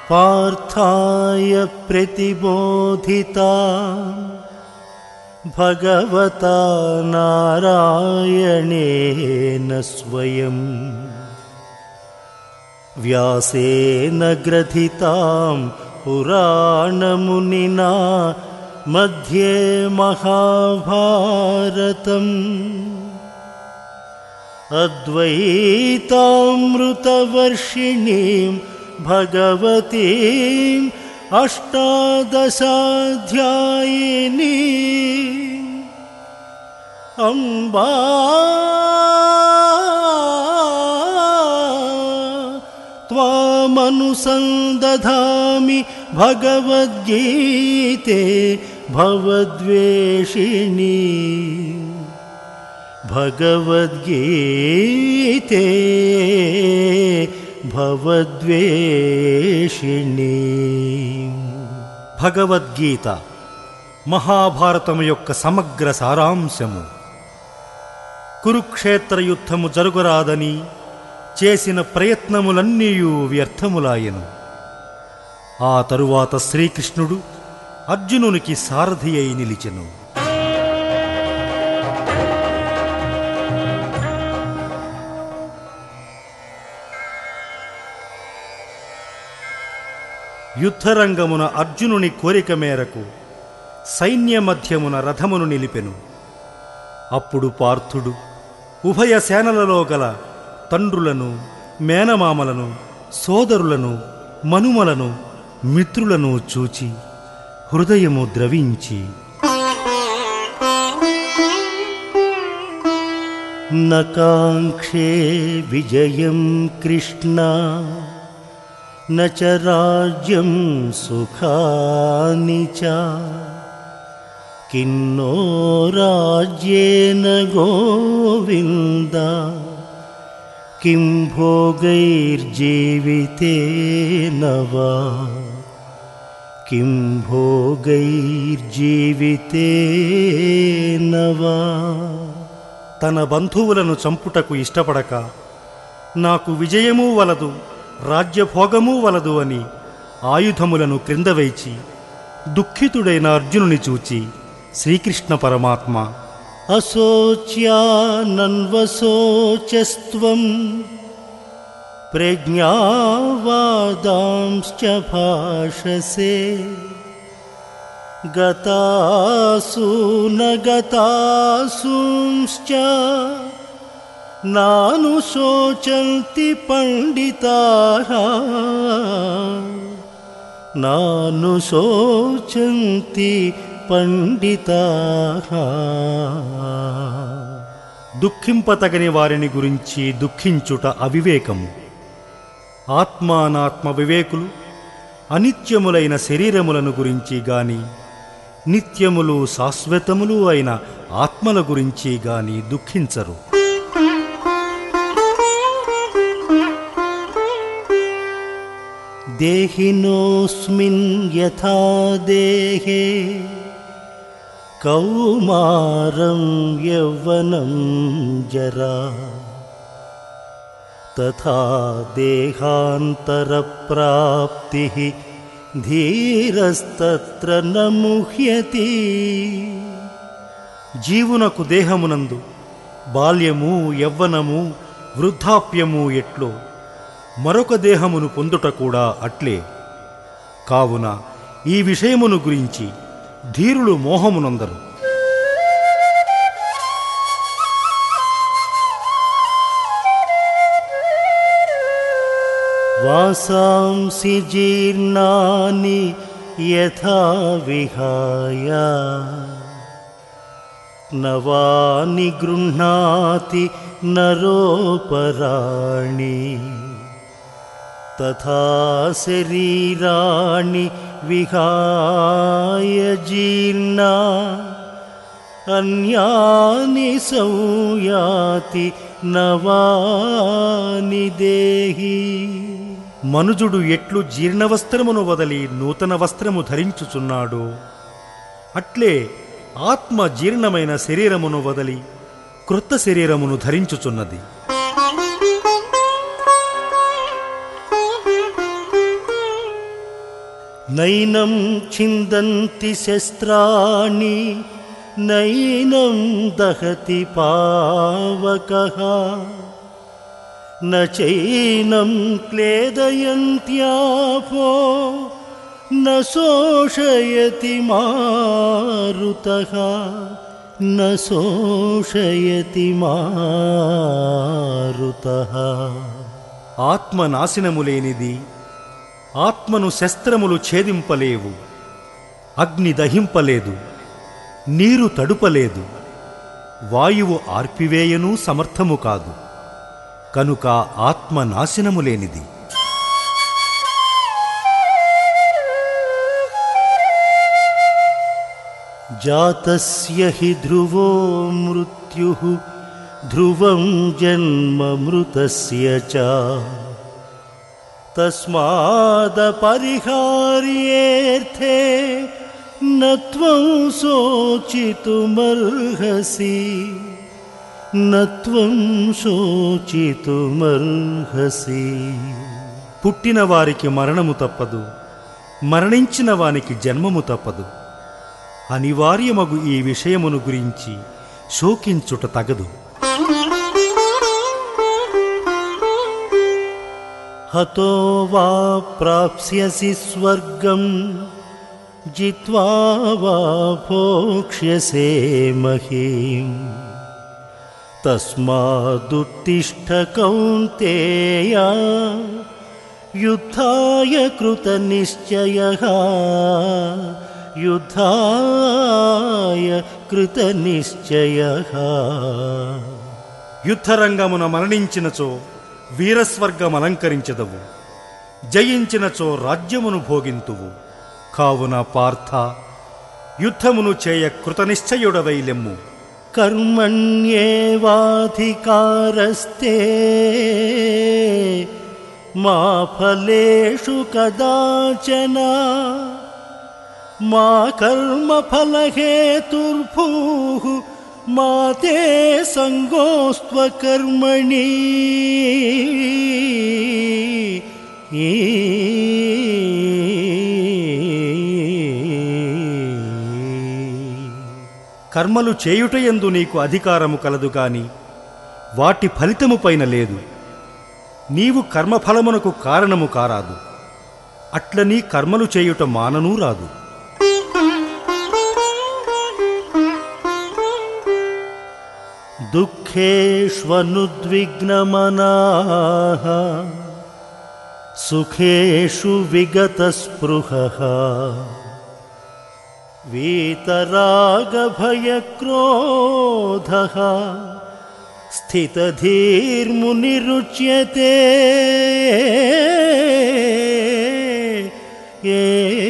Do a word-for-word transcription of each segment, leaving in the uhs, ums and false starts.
पार्थाय प्रतिबोधिता भगवता नारायणेन स्वयं व्यासेन ग्रथितां पुराणमुनिना मध्ये महाभारतम् अद्वैतामृतवर्षिणीं भगवतीम् अष्टादशाध्यायिनी अम्बा त्वामनुसन्दधामि भगवद्गीते भवद्वेषिणी भगवद्गीते భవద్వేషిణి. భగవద్గీత మహాభారతము యొక్క సమగ్ర సారాంశము. కురుక్షేత్ర యుద్ధము జరుగురాదని చేసిన ప్రయత్నములన్నీయూ వ్యర్థములాయెను. ఆ తరువాత శ్రీకృష్ణుడు అర్జునునికి సారథి అయి నిలిచెను. యుద్ధరంగమున అర్జునుని కోరిక మేరకు సైన్య మధ్యమున రథమును నిలిపెను. అప్పుడు పార్థుడు ఉభయ సేనలలో గల తండ్రులను, మేనమామలను, సోదరులను, మనుమలను, మిత్రులను చూచి హృదయము ద్రవించి నకాంక్షే విజయం కృష్ణ न च राज्यं सुखानि च किन्नो राज्येन गोविन्द किं भोगैर्जीवितेन वा किं भोगैर्जीवितेन वा. తన బంధువులను చంపుటకు ఇష్టపడక నాకు విజయమూ వలదు, రాజ్యభోగమూ వలదు అని ఆయుధములను క్రిందవైచి దుఃఖితుడైన అర్జునుని చూచి శ్రీకృష్ణ పరమాత్మ అశోచ్యానన్వశోచస్త్వం ప్రజ్ఞావాదాంశ్చ భాషసే గతాసూన గతాసూంశ్చ నాను శోచంతి పండితాః నాను శోచంతి పండితాః. దుఃఖింపతగని వారిని గురించి దుఃఖించుట అవివేకము. ఆత్మానాత్మ వివేకులు అనిత్యములైన శరీరములను గురించి గాని నిత్యములు శాశ్వతములు అయిన ఆత్మల గురించి గాని దుఃఖించరు. దేహినోస్మిన్ యథా దేహే కౌమారం యౌవనం జరా తథా దేహాంతరప్రాప్తిః ధీరస్తత్ర న ముహ్యతి. జీవునకు దేహమునందు బాల్యము, యవ్వనము, వృద్ధాప్యము ఎట్లో మరొక దేహమును పొందుట కూడా అట్లే. కావున ఈ విషయమును గురించి ధీరులు మోహమునందరు. వాసాంసి జీర్ణాని యథా విహాయ నవాని గృహ్ణాతి నరోపరాణి తథా శరీరాణి విహాయ జీర్ణా అన్యాని సంయాతి నవాని దేహి. మనుజుడు ఎట్లు జీర్ణవస్త్రమును వదలి నూతన వస్త్రము ధరించుచున్నాడో అట్లే ఆత్మ జీర్ణమైన శరీరమును వదలి క్రొత్త శరీరమును ధరించుచున్నది. నైనం ఛిందంతి శస్త్రాణి నైనం దహతి పావకః న చైనం క్లేదయంత్యాపో న శోషయతి మారుతః న శోషయతి మారుతః. ఆత్మ నాశనము లేనిది, ఆత్మను శస్త్రములు ఛేదింపలేవు, అగ్ని దహింపలేదు, నీరు తడుపలేదు, వాయువు ఆర్పివేయనూ సమర్థము కాదు. కనుక ఆత్మ నాశనము లేనిది. జాతస్య హి ధ్రువో మృత్యుః ధ్రువం జన్మ మృతస్య చ తస్మాదపరిహార్యేర్థే న త్వం శోచితుమర్హసి న త్వం శోచితుమర్హసి. పుట్టిన వారికి మరణము తప్పదు, మరణించిన వానికి జన్మము తప్పదు. అనివార్యమగు ఈ విషయమును గురించి శోకించుట తగదు. హతో వా ప్రాప్స్యసి స్వర్గం జిత్వా వా భోక్ష్యసే మహీం తస్మాదుత్తిష్ఠ కౌంతేయ యుద్ధాయ కృతనిశ్చయః యుద్ధాయ కృతనిశ్చయః. యుద్ధరంగమున మరణించినచో వీరస్వర్గం అలంకరించదవు, జయించినచో రాజ్యమును భోగింతువు. కావున పార్థ, యుద్ధమును చేయ కృతనిశ్చయుడవైలెమ్ము. కర్మణ్యేవాధికారస్తే మా ఫలేషు కదాచన మా కర్మఫలహేతుర్భూః మా తే సంగోస్త్వకర్మణి. కర్మలు చేయుటయందు నీకు అధికారము కలదు గాని వాటి ఫలితము పైన లేదు. నీవు కర్మఫలమునకు కారణము కారాదు, అట్లని కర్మలు చేయుట మాననూ రాదు. దుఃఖేష్వనుద్విగ్నమనాః సుఖేషు విగతస్పృహః వీతరాగభయక్రోధః స్థితధీర్మునిరుచ్యతే. ఏ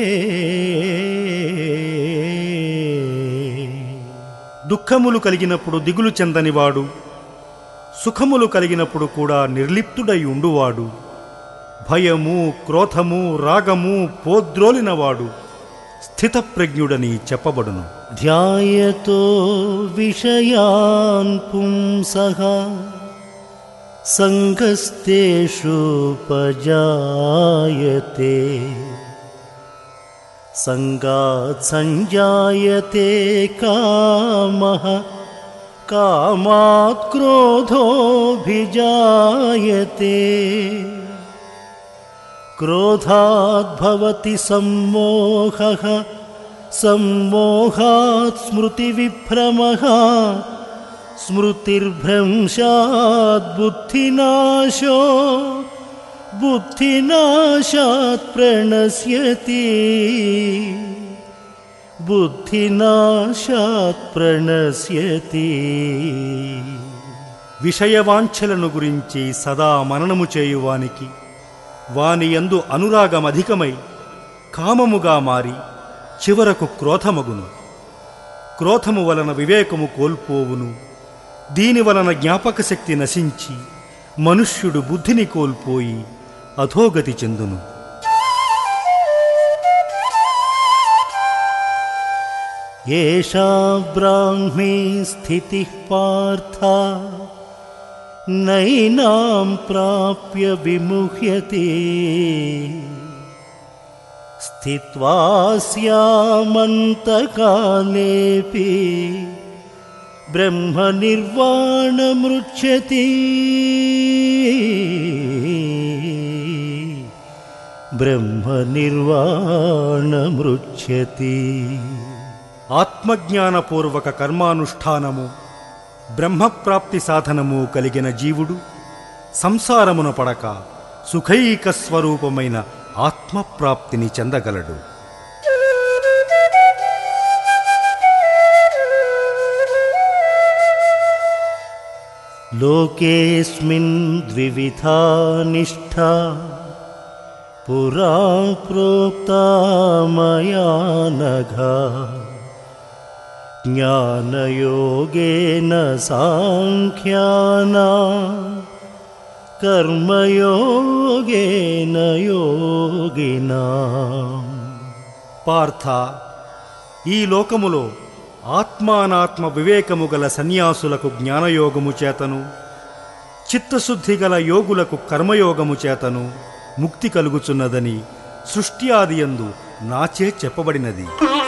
దుఃఖములు కలిగినప్పుడు దిగులు చెందనివాడు, సుఖములు కలిగినప్పుడు కూడా నిర్లిప్తుడై ఉండువాడు, భయము క్రోధము రాగము పోద్రోలినవాడు స్థితప్రజ్ఞుడని చెప్పబడును. ధ్యాయతో విషయాన్ పుంసః సంగస్తేషుపజాయతే సంగాత్ సంజాయతే కామః కామాత్ క్రోధోభిజాయతే క్రోధాత్ భవతి సమ్మోహః సమ్మోహాత్ స్మృతివిభ్రమః స్మృతిర్భ్రంశాత్ బుద్ధినాశో బుద్ధినాశాత్ ప్రణశ్యతి బుద్ధినాశాత్ ప్రణశ్యతి. విషయవాంఛలను గురించి సదా మననము చేయువానికి వాని యందు అనురాగమధికమై కామముగా మారి చివరకు క్రోధమగును. క్రోధము వలన వివేకము కోల్పోవును. దీని వలన జ్ఞాపక శక్తి నశించి మనుష్యుడు బుద్ధిని కోల్పోయి అధోగతి చెందును. ఏషా బ్రాహ్మీ స్థితిః పార్థ నైనాం ప్రాప్య విముహ్యతే స్థిత్వా స్యామంతకాలేపి బ్రహ్మ నిర్వాణమృచ్యతి బ్రహ్మ నిర్వాణమృచ్యతి. ఆత్మజ్ఞానపూర్వక కర్మానుష్ఠానము బ్రహ్మప్రాప్తి సాధనము కలిగిన జీవుడు సంసారమున పడక సుఖైక స్వరూపమైన ఆత్మప్రాప్తిని చెందగలడు. లోకేస్మిన్ ద్వివిధా నిష్ఠా పురా ప్రోక్తా మయా నఘ జ్ఞానయోగేన సాంఖ్యానాం కర్మయోగేన యోగినాం. పార్థ, ఈ లోకములో ఆత్మానాత్మ వివేకము గల సన్యాసులకు జ్ఞానయోగము చేతను, చిత్తశుద్ధి గల యోగులకు కర్మయోగము చేతను ముక్తి కలుగుచున్నదని సృష్టి ఆదియందు నాచే చెప్పబడినది.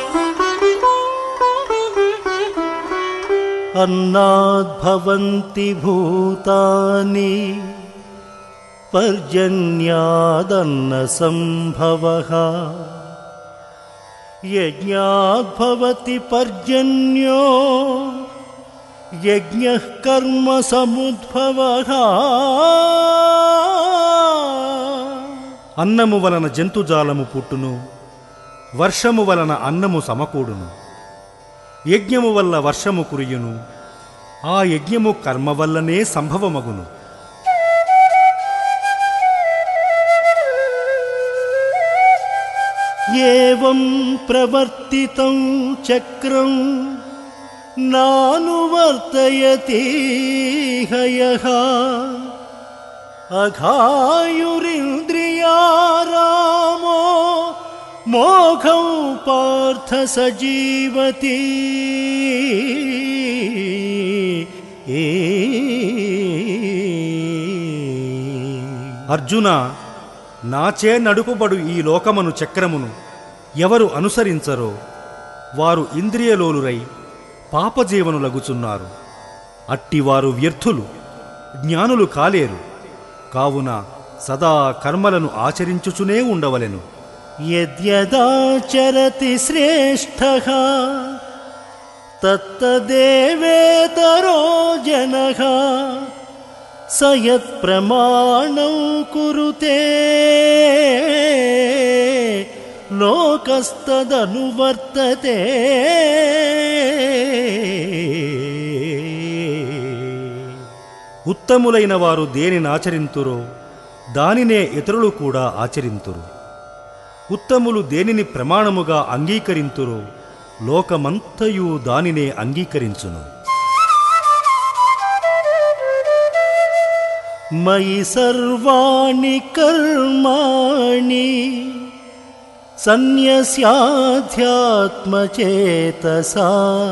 అన్నాద్భవంతి భూతాని పర్జన్యాదన్న సంభవః యజ్ఞాద్భవతి పర్జన్యో యజ్ఞః కర్మ సముద్భవః. అన్నము వలన జంతుజాలము పుట్టును, వర్షము వలన అన్నము సమకూడును. యజ్ఞము వల్ల వర్షము కురియును, ఆ యజ్ఞము కర్మ వల్లనే సంభవమగును. ఏవం ప్రవర్తితం చక్రం నానువర్తయతి హయః అఘాయురింద్రియారామో మోఘం పార్థ సజీవతి. అర్జున, నాచే నడుపబడు ఈ లోకమను చక్రమును ఎవరు అనుసరించరో వారు ఇంద్రియలోలురై పాపజీవనులగుచున్నారు. అట్టివారు వ్యర్థులు, జ్ఞానులు కాలేరు. కావున సదా కర్మలను ఆచరించుచునే ఉండవలెను. యద్యదాచరతి శ్రేష్ఠః తత్తదేవేతరో జనః స యత్ప్రమాణం కురుతే లోకస్తదనువర్తతే. ఉత్తములైన వారు దేనిని ఆచరింతురో దానినే ఇతరులు కూడా ఆచరింతురు. ఉత్తములు దేనిని ప్రమాణముగా అంగీకరింతురో లోకమంతయు దానినే అంగీకరించును. మయి సర్వాణి కర్మాణి సన్యస్యాధ్యాత్మచేతసా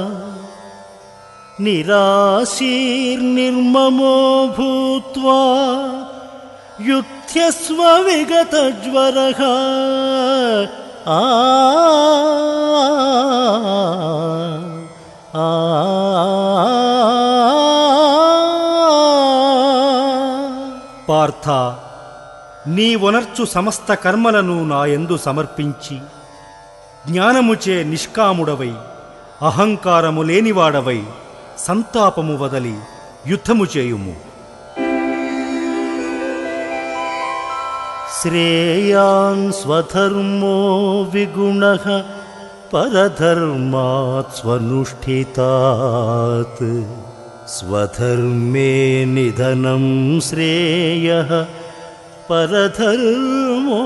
నిరాశీర్నిర్మమో భూత్వా యుధ్యస్వ విగతజ్వరః. ఆ ఆ పార్థ, నీవొనర్చు సమస్త కర్మలను నాయందు సమర్పించి జ్ఞానముచే నిష్కాముడవై అహంకారము లేనివాడవై సంతాపము వదలి యుద్ధము చేయుము. శ్రేయాన్ స్వధర్మో విగుణః పరధర్మాత్ స్వనుష్ఠితాత్ స్వధర్మే నిధనం శ్రేయః పరధర్మో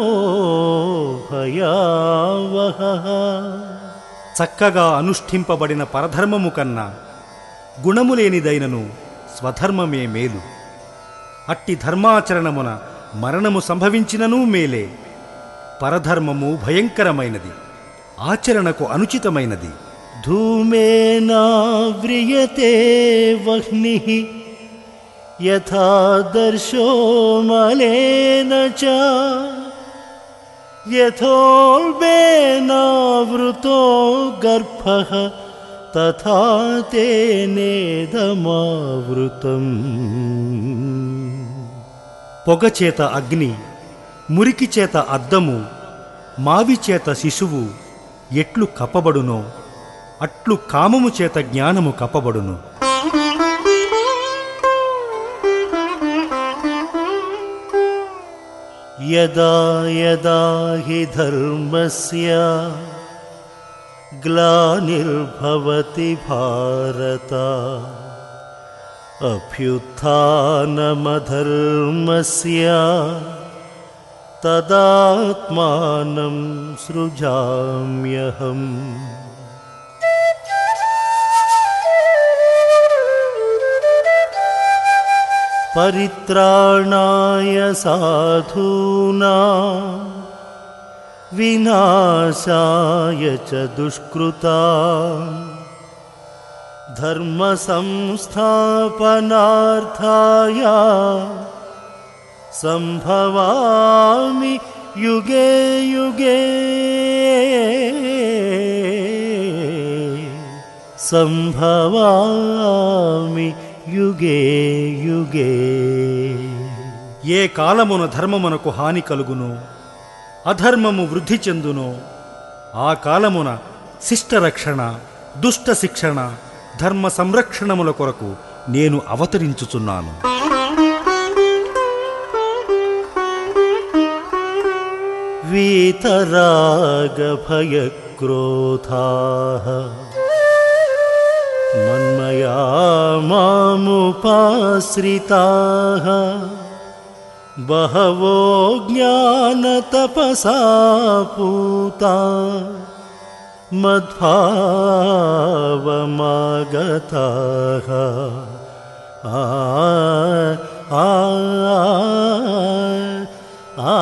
భయావహః. చక్కగా అనుష్ఠింపబడిన పరధర్మము కన్నా గుణములేనిదైనను స్వధర్మమే మేలు. అట్టి ధర్మాచరణమున మరణము సంభవించిననూ మేలే. పరధర్మము భయంకరమైనది, ఆచరణకు అనుచితమైనది. ధూమేనావ్రియతే వహ్నిః యథాదర్శో మలేన చ యథోల్బేనావృతో గర్భః తథా తేనేదమావృతం. పొగచేత అగ్ని, మురికి చేత అద్దము, మావి చేత శిశువు ఎట్లు కప్పబడునో అట్లు కామము చేత జ్ఞానము కప్పబడును. యదా యదా హి ధర్మస్య గ్లానిర్భవతి భారత అభ్యుత్థానమధర్మస్య తదాత్మానం సృజామ్యహం. పరిత్రాణాయ సాధూనాం వినాశాయ చ దుష్కృతాం ధర్మ సంస్థాపనార్థాయ సంభవామి యుగే యుగే. సంభవామి యుగే యుగే. ఏ కాలమున ధర్మమునకు హాని కలుగునో అధర్మము వృద్ధి చెందునో ఆ కాలమున శిష్టరక్షణ, దుష్ట శిక్షణ, ధర్మ సంరక్షణముల కొరకు నేను అవతరించుచున్నాను. వీతరాగ భయక్రోధాః మన్మయా మాముపాశ్రితాః బహవో జ్ఞానతపసా పూతా మద్భావమాగతాః. ఆ ఆ ఆ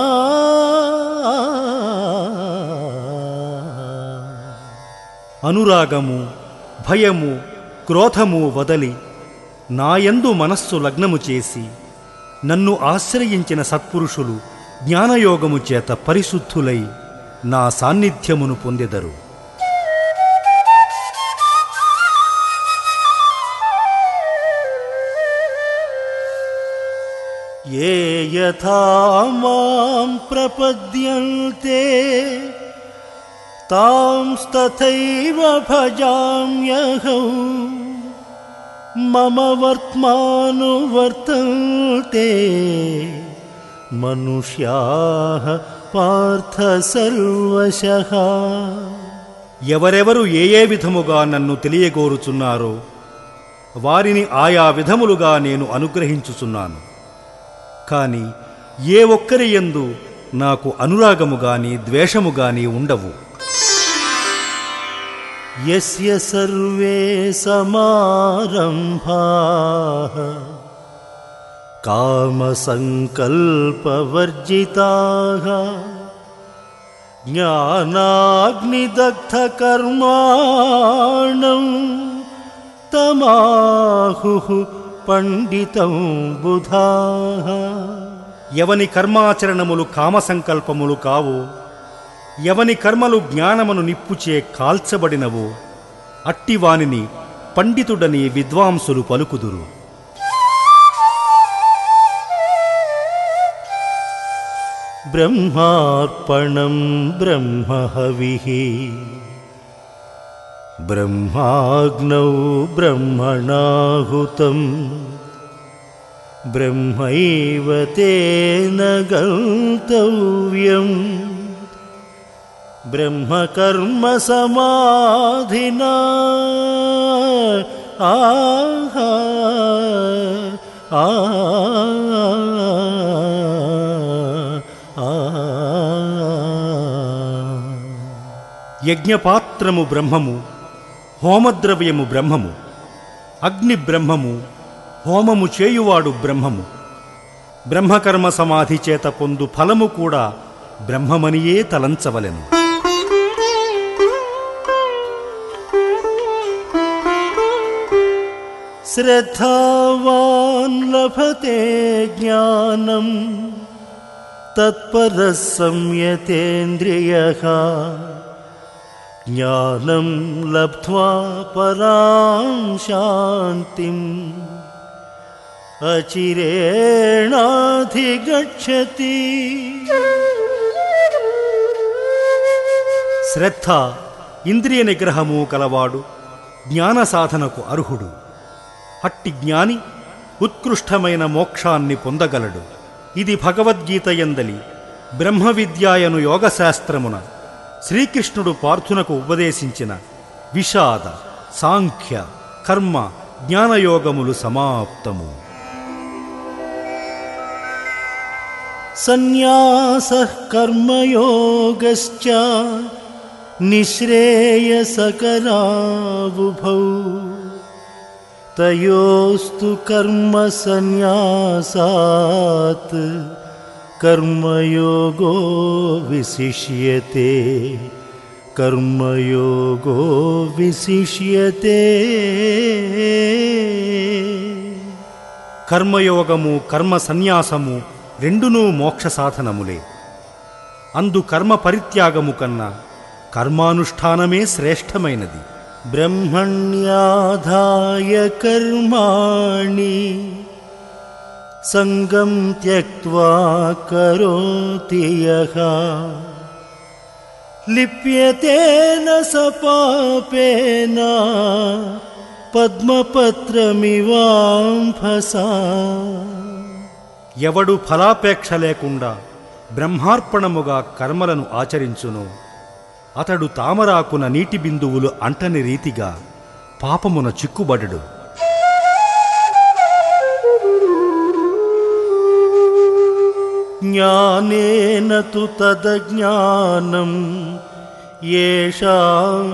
అనురాగము, భయము, క్రోధము వదలి నాయందు మనస్సు లగ్నము చేసి నన్ను ఆశ్రయించిన సత్పురుషులు జ్ఞానయోగము చేత పరిశుద్ధులై నా సాన్నిధ్యమును పొందెదరు. ఏ యథా మాం ప్రపద్యంతే తాంస్తథైవ భజామ్యహం. మమ వర్త్మానువర్తంతే మనుష్యాః పార్థ సర్వశః. ఎవరెవరు ఏ ఏ విధముగా నన్ను తెలియగోరుచున్నారో వారిని ఆయా విధములుగా నేను అనుగ్రహించుచున్నాను. కాని ఏ ఒక్కరి యందు నాకు అనురాగము గాని ద్వేషము గాని ఉండవు. యస్య సర్వే సమారంభాః కామసంకల్పవర్జితాః జ్ఞానాగ్నిదగ్ధకర్మాణం తమాహుః పండితం బుధాః. ఎవని కర్మాచరణములు కామసంకల్పములు కావో, ఎవని కర్మలు జ్ఞానమును నిప్పుచే కాల్చబడినవో అట్టివానిని పండితుడని విద్వాంసులు పలుకుదురు. బ్రహ్మార్పణం బ్రహ్మహవిః బ్రహ్మాగ్నౌ బ్రహ్మణాహుతం బ్రహ్మైవ తేన గంతవ్యం. బ్రహ్మకర్మ సమాధినా ఆహా ఆ యజ్ఞపాత్రము బ్రహ్మము, హోమద్రవ్యము బ్రహ్మము, అగ్ని బ్రహ్మము, హోమము చేయువాడు బ్రహ్మము. బ్రహ్మకర్మ సమాధి చేత పొందు ఫలము కూడా బ్రహ్మమనియే తలంచవలెను. శ్రద్ధావాన్ లభతే జ్ఞానం తత్పరः సంయతేంద్రియః జ్ఞానం లబ్ధ్వా పరాం శాంతిం అచిరేణాధిగచ్చతి. శ్రద్ధ ఇంద్రియ నిగ్రహము కలవాడు జ్ఞాన సాధనకు అర్హుడు. అట్టి జ్ఞాని ఉత్కృష్టమైన మోక్షాన్ని పొందగలడు. ఇది భగవద్గీత యందలి బ్రహ్మ విద్యాయను యోగశాస్త్రమున శ్రీకృష్ణుడు పార్థునకు ఉపదేశించిన విషాద, సాంఖ్య, కర్మ, జ్ఞానయోగములు సమాప్తము. సన్యాసః కర్మయోగశ్చ నిశ్రేయసకరావుభౌ తయోస్తు కర్మ సన్యాసాత్ కర్మయోగో విశిష్యతే కర్మయోగో విశిష్యతే. కర్మయోగము, కర్మ సన్యాసము రెండునూ మోక్ష సాధనములే. అందు కర్మ పరిత్యాగము కన్నా కర్మానుష్ఠానమే శ్రేష్టమైనది. బ్రహ్మణ్యాధాయ కర్మాణి సంగం త్యక్త్వా కరోతి యః లిప్యతేన స పాపేన పద్మపత్రమివాంభసా. ఎవడు ఫలాపేక్ష లేకుండా బ్రహ్మార్పణముగా కర్మలను ఆచరించును అతడు తామరాకున నీటి బిందువులు అంటని రీతిగా పాపమున చిక్కుబడడు. జ్ఞానేన తు తదజ్ఞానం యేషాం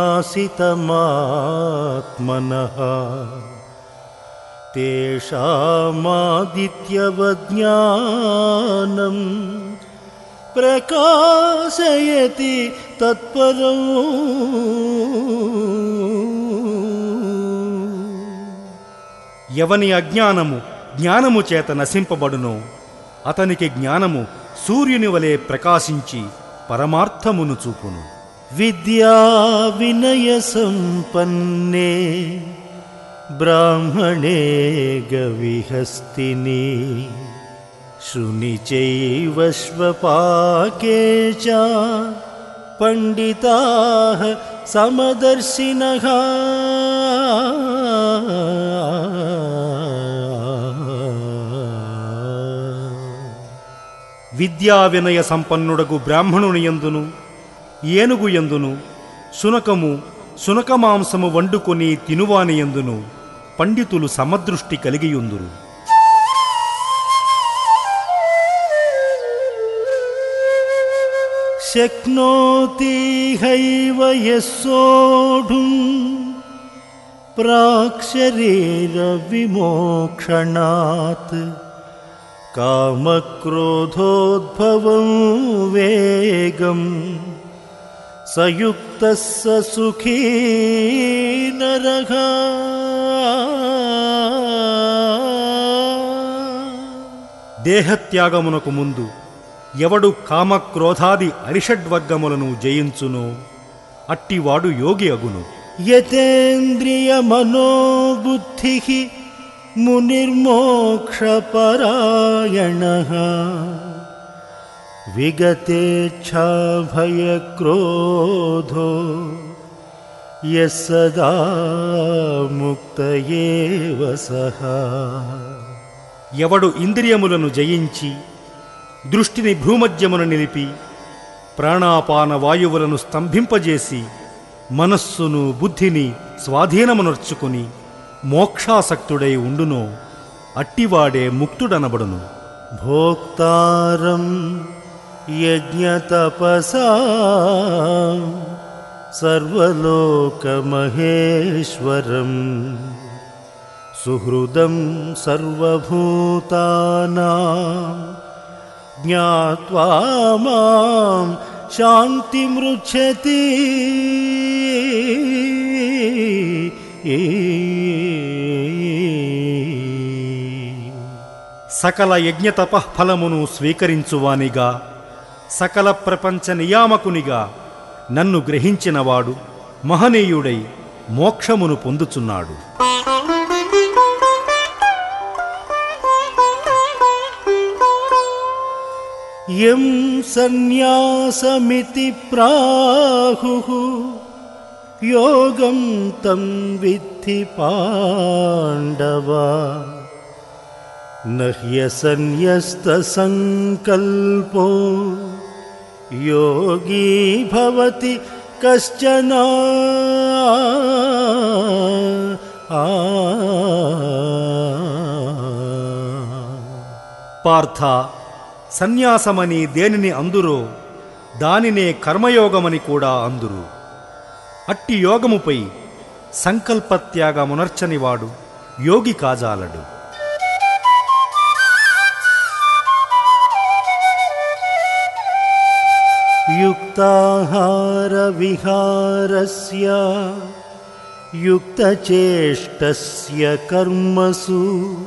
నాసితమాత్మనః తేషామాదిత్యవజ్ఞానం ప్రకాశయతి తత్పరం. ఎవని అజ్ఞానము జ్ఞానము చేత నశింపబడునో అతనికి జ్ఞానము సూర్యుని వలె ప్రకాశించి పరమార్థమును చూపును. విద్యా వినయ సంపన్నే బ్రాహ్మణే గవిహస్తిని శృణి చైవ శ్వపాకే చ పండితాః సమదర్శినః. విద్యా వినయ సంపన్నుడగు బ్రాహ్మణుని యందును ఏనుగు యందును శునకము శునకమాంసము వండుకొని తినువాని యందును పండితులు సమదృష్టి కలిగియుందురు. శక్నోతి హైవ యస్సోఢుం ప్రాక్శరీర విమోక్షణాత్ కామక్రోధోద్భవం వేగం సయుక్తః స సుఖీ నరః. దేహత్యాగమునకు ముందు ఎవడు కామక్రోధాది అరిషడ్వర్గములను జయించునో అట్టివాడు యోగి అగును. యతేంద్రియ మనోబుద్ధిః మునిర్మోక్షపరాయణః విగతేచ్ఛాభయక్రోధో యః సదా ముక్త ఏవ సః. ఎవడు ఇంద్రియములను జయించి దృష్టిని భ్రూమధ్యమున నిలిపి ప్రాణాపాన వాయువులను స్తంభింపజేసి మనస్సును బుద్ధిని స్వాధీనమునర్చుకుని మోక్షాసక్తుడై ఉండునో అట్టివాడే ముక్తుడనబడును. భోక్తారం యజ్ఞతపసా సర్వలోకమహేశ్వరం సుహృదం సర్వభూతానాం జ్ఞాత్వా మాం శాంతిమృచ్ఛతి. సకల యజ్ఞతపఃఫలమును స్వీకరించువానిగా, సకల ప్రపంచ నియామకునిగా నన్ను గ్రహించినవాడు మహనీయుడై మోక్షమును పొందుచున్నాడు. యం సన్యాసమితి ప్రాహుః యోగం తం విద్ధి పాండవ నహ్యసన్యస్తసంకల్పో యోగీ భవతి కశ్చన. పార్థ, సన్యాసమని దేనిని అందురో దానినే కర్మయోగమని కూడా అందురు. అట్టి యోగముపై సంకల్పత్యాగమునర్చనివాడు యోగి కాజాలడు. యుక్తాహార విహారస్య యుక్తచేష్టస్య కర్మసు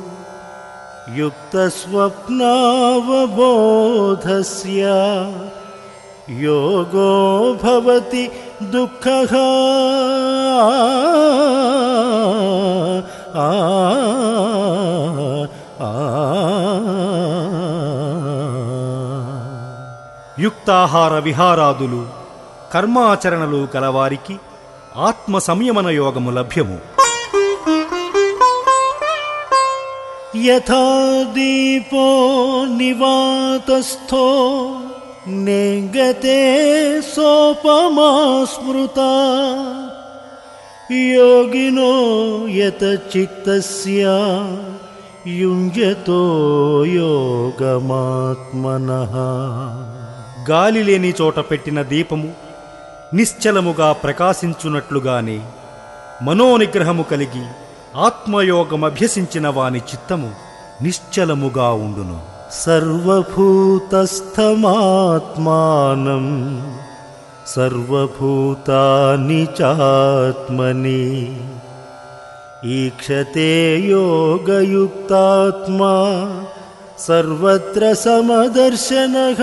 యుక్తస్వప్నావబోధస్య యోగో భవతి దుఃఖః. ఆ ఆ యుక్తాహార విహారాదులు కర్మాచరణలు కలవారికి ఆత్మ సంయమన యోగము లభ్యము. యథా దీపో నివాతస్థో నేంగతే సోపమా స్మృతా యోగినో యత చిత్తస్య యుంజతో యోగమాత్మనః. గాలి లేని చోట పెట్టిన దీపము నిశ్చలముగా ప్రకాశించున్నట్లుగానే మనోనిగ్రహము కలిగి ఆత్మయోగమభ్యసించిన వాని చిత్తము నిశ్చలముగా ఉండును. సర్వభూతస్థమాత్మానం సర్వభూతాని చాత్మని ఈక్షతే యోగయుక్తాత్మా సర్వత్ర సమదర్శనః.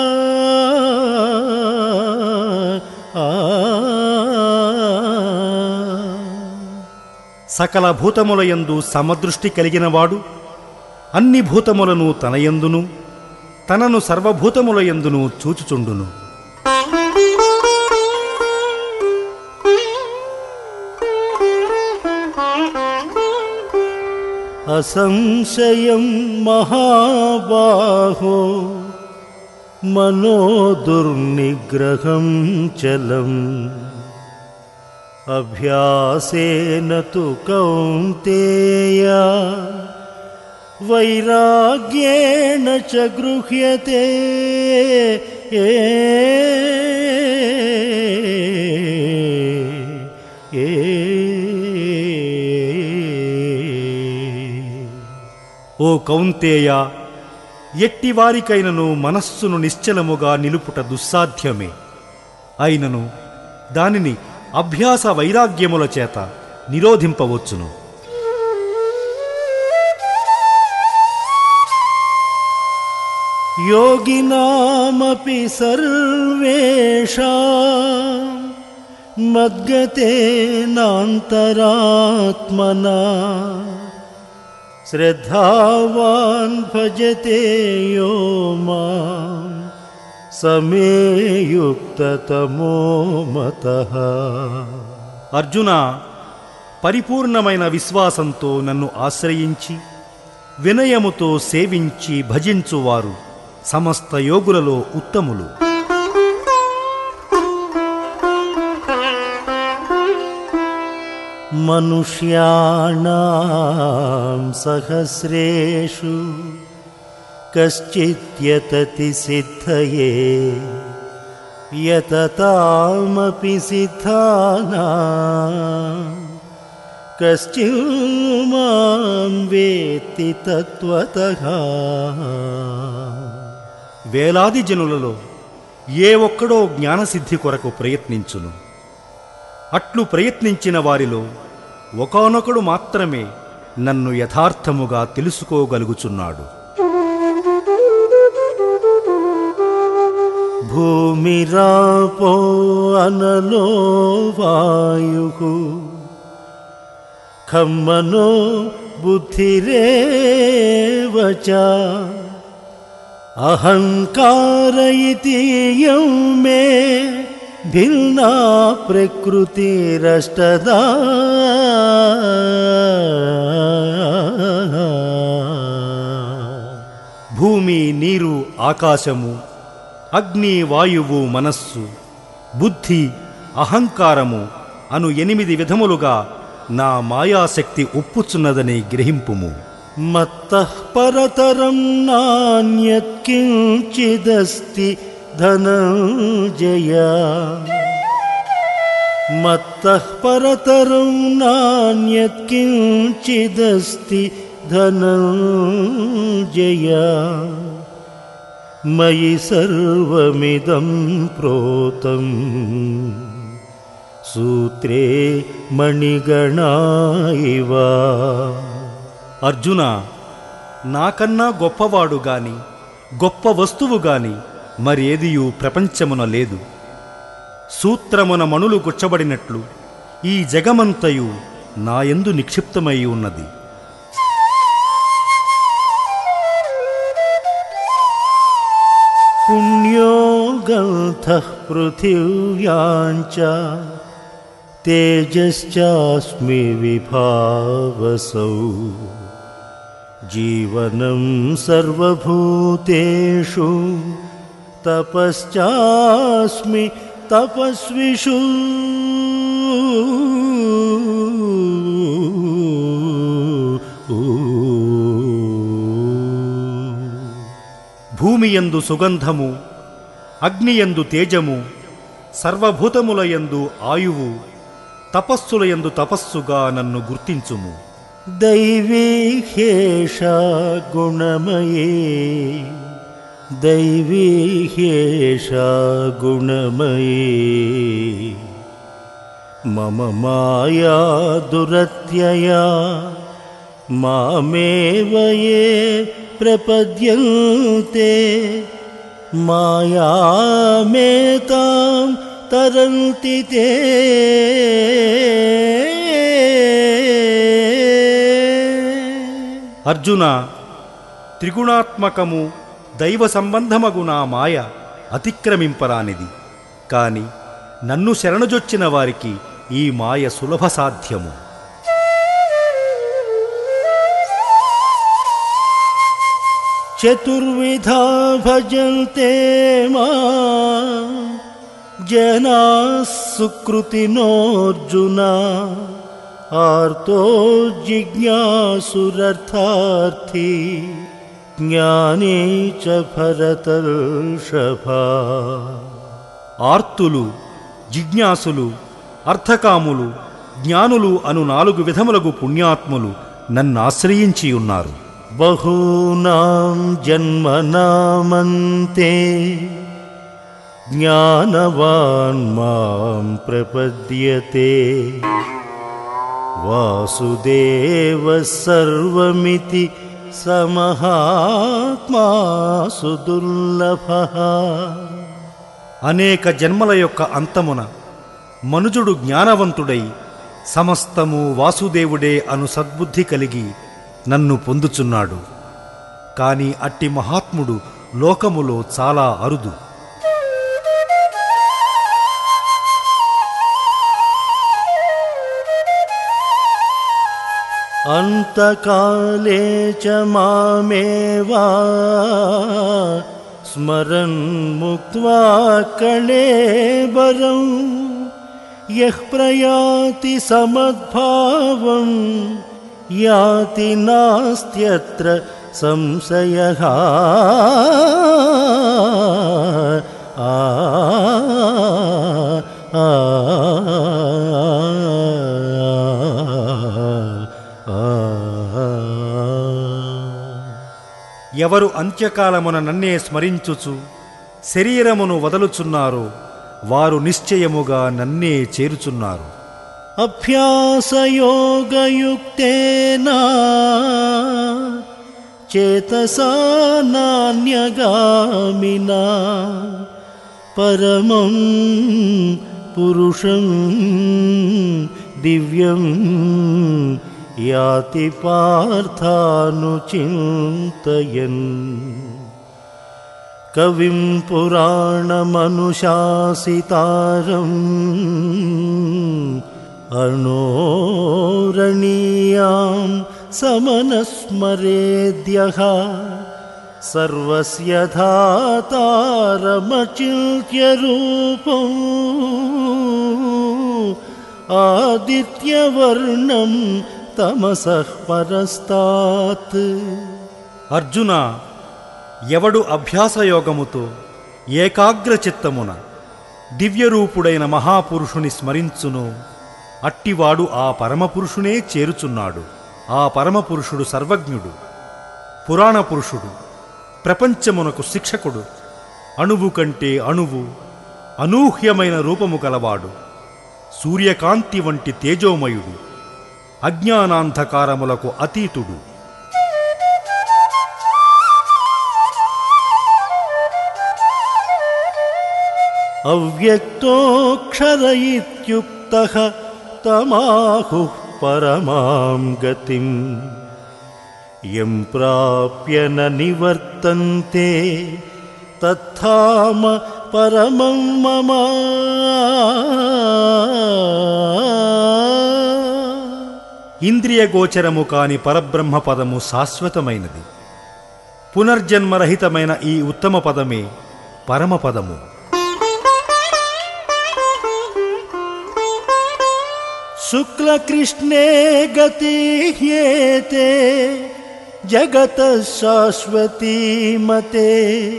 సకల భూతములయందు సమదృష్టి కలిగినవాడు అన్ని భూతములను తనయందును తనను సర్వభూతములయందును చూచుచుండును. అసంశయం మహాబాహో మనో దుర్నిగ్రహం చలం అభ్యాసేన తు కౌంతేయ వైరాగ్యేణ చ గృహ్యతే. ఏ ఏ ఓ కౌంతేయ, ఎట్టివారికైనను మనస్సును నిశ్చలముగా నిలుపుట దుస్సాధ్యమే. అయినను దానిని అభ్యాస వైరాగ్యముల చేత నిరోధింపవచ్చును. యోగినామపి సర్వేషాం మద్గతేనాంతరాత్మనా శ్రద్ధావాన్ భజతే యో మాం సమే యుక్తతమో మతః. అర్జున, పరిపూర్ణమైన విశ్వాసంతో నన్ను ఆశ్రయించి వినయముతో సేవించి భజించువారు సమస్త యోగులలో ఉత్తములు. మనుష్యాణాం సహస్రేషు కశ్చిద్యతతి సిద్ధయే యతతామపి సిద్ధానాం కశ్చిన్మాం వేత్తి తత్వతః. వేలాది జనులలో ఏ ఒక్కడో జ్ఞానసిద్ధి కొరకు ప్రయత్నించును. అట్లు ప్రయత్నించిన వారిలో ఒకానొకడు మాత్రమే నన్ను యథార్థముగా తెలుసుకోగలుగుచున్నాడు. భూమిరాపో అనలో వాయుః ఖమ్మనో బుద్ధిరేవ చ అహంకార ఇతి యం మే భిన్నా ప్రకృతిరష్టదా భూమి, నీరు, ఆకాశము, అగ్ని, వాయువు, మనస్సు, బుద్ధి, అహంకారము అను ఎనిమిది విధములుగా నా మాయాశక్తి ఉప్పుచున్నదని గ్రహింపుము. మత్తః పరతరం నాన్యత్ కించిదస్తి ధనంజయ మత్తః పరతరం నాన్యత్ కించిదస్తి ధనంజయ మయి సర్వమిదం ప్రోతం సూత్రే మణిగణా ఇవ. అర్జున, నాకన్నా గొప్పవాడు గాని గొప్ప వస్తువు గాని మరేదియు ప్రపంచమున లేదు. సూత్రమున మణులు గుచ్చబడినట్లు ఈ జగమంతయు నాయందు నిక్షిప్తమై ఉన్నది. పుణ్యో గంధః పృథివ్యాంచ తేజశ్చాస్మి విభావసౌ జీవనం సర్వభూతేషు తపశ్చాస్మి తపస్విషు. భూమియందు సుగంధము, అగ్నియందు తేజము, సర్వభూతములయందు ఆయువు, తపస్సులయందు తపస్సుగా నన్ను గుర్తించుము. దైవీ హ్యేషా గుణమయే దైవీ హ్యేషా గుణమయే మమ మాయా దురత్యయా మామేవ యే ప్రపద్యంతే మాయామేతాం తరంతి తే. అర్జున, త్రిగుణాత్మకము దైవ సంబంధమగు నా మాయ అతిక్రమింపరానిది. కాని నన్ను శరణుజొచ్చిన వారికి ఈ మాయ సులభ సాధ్యము. చతుర్విధా భజంతే మాం జనాః సుకృతినోऽర్జున ఆర్తో జిజ్ఞాసురర్థార్థి జ్ఞానీ చ భరతర్షభ. ఆర్తులు, జిజ్ఞాసులు, అర్థకాములు, జ్ఞానులు అను నాలుగు విధములగు పుణ్యాత్ములు నన్నాశ్రయించియున్నారు. బహూనాం జన్మనామంతే జ్ఞానవాన్ మాం ప్రపద్యతే వాసుదేవ సర్వమితి సమహాత్మా సుదుర్లభః. అనేక జన్మల యొక్క అంతమున మనుజుడు జ్ఞానవంతుడై సమస్తము వాసుదేవుడే అను సద్బుద్ధి కలిగి నన్ను పొందుచున్నాడు. కాని అట్టి మహాత్ముడు లోకములో చాలా అరుదు. అంతకాలే చ మామేవా స్మరన్ ముక్త్వా కళేబరం యః ప్రయాతి సమద్భావం యాతి నాస్త్యత్ర సంశయః. ఆ ఆ ఎవరు అంత్యకాలమున నన్నే స్మరించుచు శరీరమును వదలుచున్నారో వారు నిశ్చయముగా నన్నే చేరుచున్నారు. అభ్యాసయోగయుక్తేనా చేతసా నాన్యగామినా పరమం పురుషం దివ్యం యాతి పార్థానుచింతయన్ కవిం పురాణమనుశాసితారం అనోరణీయాం సమనస్మరేద్యః సర్వస్య ధాతారమచిల్త్య రూపం ఆదిత్యవర్ణం తమసః పరస్తాత్. అర్జున, ఎవడు అభ్యాసయోగముతో ఏకాగ్రచిత్తమున దివ్యరూపుడైన మహాపురుషుని స్మరించునో అట్టివాడు ఆ పరమపురుషునే చేరుచున్నాడు. ఆ పరమపురుషుడు సర్వజ్ఞుడు, పురాణపురుషుడు, ప్రపంచమునకు శిక్షకుడు, అణువు కంటే అణువు, అనూహ్యమైన రూపము గలవాడు, సూర్యకాంతి వంటి తేజోమయుడు, అజ్ఞానాంధకారములకు అతీతుడు. అవ్యక్తోక్షర ఇత్యుక్తః తమాహుః పరమాం గతిం యం ప్రాప్య న నివర్తంతే తత్థామ పరమం మమ. ఇంద్రియగోచరము కాని పరబ్రహ్మ పదము శాశ్వతమైనది. పునర్జన్మరహితమైన ఈ ఉత్తమ పదమే పరమపదము. శుక్లకృష్ణే గతిహ్యేతే జగతః శాశ్వతీ మతే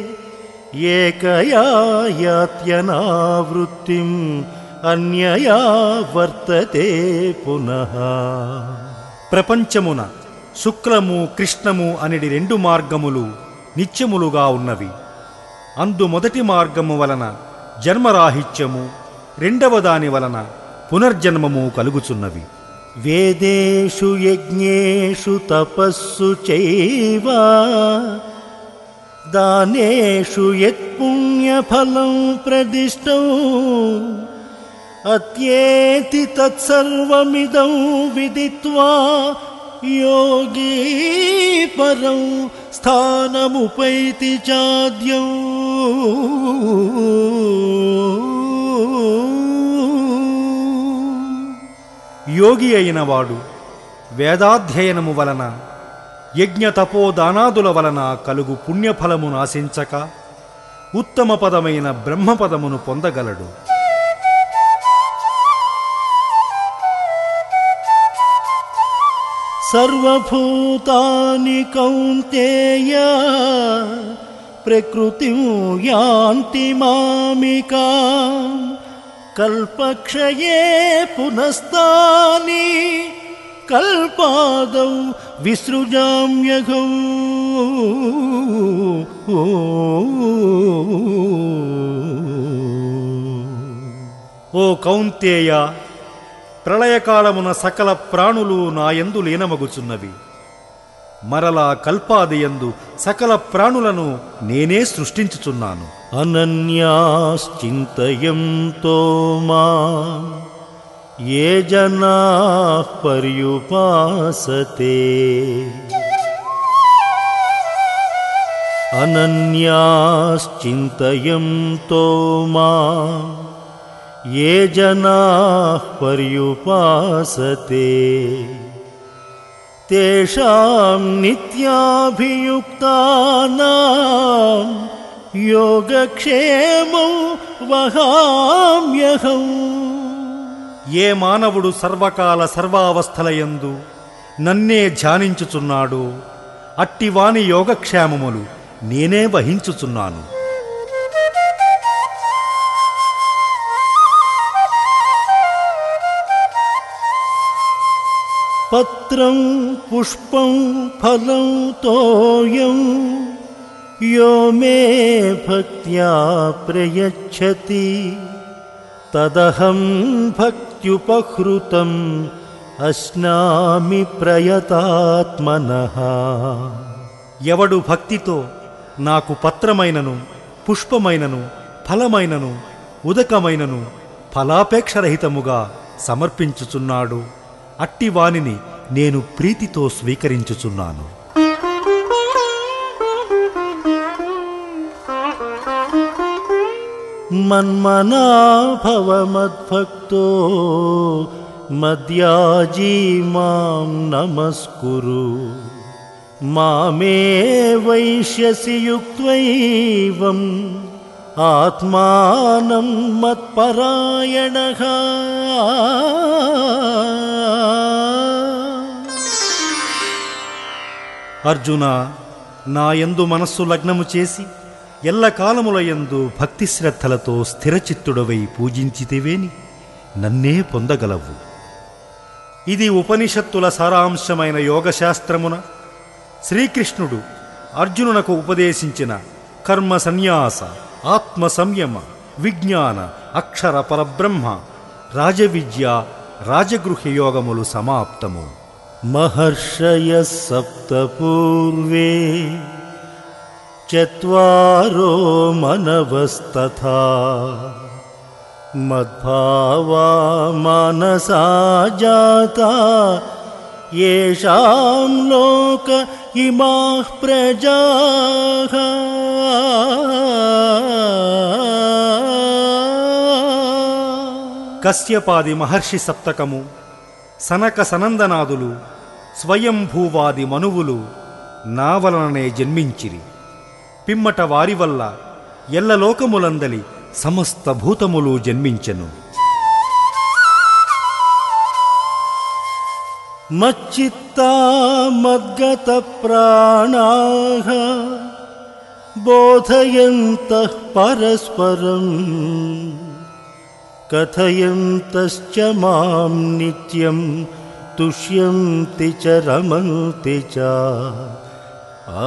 ఏకయా యాత్యనావృత్తిం అన్యయా వర్తతే పునః. ప్రపంచమున శుక్లము కృష్ణము అనేది రెండు మార్గములు నిత్యములుగా ఉన్నవి. అందు మొదటి మార్గము వలన జన్మరాహిత్యము, రెండవ దాని వలన పునర్జన్మము కలుగుచున్నవి. వేదేషు యజ్ఞేషు తపస్సు చైవ దానేషు యత్పుణ్యఫలం ప్రదిష్టం అత్యేతి తత్సర్వమిదం విదిత్వా యోగీ పరం స్థానముపైతి చాద్యం. యోగి అయిన వాడు వేదాధ్యయనము వలన యజ్ఞతపోదానాదుల వలన కలుగు పుణ్యఫలమును ఆశించక ఉత్తమ పదమైన బ్రహ్మపదమును పొందగలడు. సర్వభూతాని కౌంతేయ ప్రకృతిం యాంతి మామికాం కల్పక్షయే పునస్తాని కల్పాదౌ విసృజామ్యఘౌ. ఓ కౌంతేయ, ప్రళయకాలమున సకల ప్రాణులు నాయందు లీనమగుచున్నవి. మరలా కల్పాదియందు సకల ప్రాణులను నేనే సృష్టించుచున్నాను. అనన్యాశ్చింతయంతో మాం ఏ జనాః పర్యుపాసతే అనన్యాశ్చింతయంతో మాం ఏ జనాః పర్యుపాసతే తేషాం నిత్యాభియుక్తానాం యోగక్షేమం వహామ్యహం. ఏ మానవుడు సర్వకాల సర్వావస్థలయందు నన్నే ధ్యానించుచున్నాడు అట్టివాని యోగక్షేమములు నేనే వహించుచున్నాను. పత్రం పుష్పం ఫలం తోయం యో మే భక్త్యా ప్రయచ్చతి తదహం భక్త్యుపహృతం అస్నామి ప్రయతాత్మనః. ఎవడు భక్తితో నాకు పత్రమైనను పుష్పమైనను ఫలమైనను ఉదకమైనను ఫలాపేక్షరహితముగా సమర్పించుచున్నాడు. అట్టి వానిని నేను ప్రీతితో స్వీకరించుచున్నాను. మన్మనా భవ మద్భక్తో మద్యాజీ మాం నమస్కురు. మామే వైష్యసి యుక్త్వైవం ఆత్మానం మత్పరాయణః. అర్జున, నాయందు మనస్సు లగ్నము చేసి ఎల్లకాలములయందు భక్తి శ్రద్ధలతో స్థిరచిత్తుడవై పూజించితివేని నన్నే పొందగలవు. ఇది ఉపనిషత్తుల సారాంశమైన యోగశాస్త్రమున శ్రీకృష్ణుడు అర్జునునకు ఉపదేశించిన కర్మ సన్యాస, ఆత్మ సంయమ, విజ్ఞాన, అక్షర పరబ్రహ్మ, రాజవిద్య, రాజగృహ్య యోగములు సమాప్తము. మహర్షయః సప్త పూర్వే చత్వారో మనవస్తథా మద్భావా మానసా జాతా యేషాం లోక ఇమాః ప్రజాః. కశ్యపాది మహర్షి సప్తకము, సనక సనందనాదులు, స్వయంభూవాది మనువులు నా వలననే జన్మించిరి. పిమ్మట వారి వల్ల ఎల్లలోకములందలి సమస్త భూతములు జన్మించెను. మచ్చిత్తా మద్గత ప్రాణాః బోధయంతః పరస్పరం కథయంతశ్చ మాం నిత్యం తుష్యంతి చ రమంతి చ. ఆ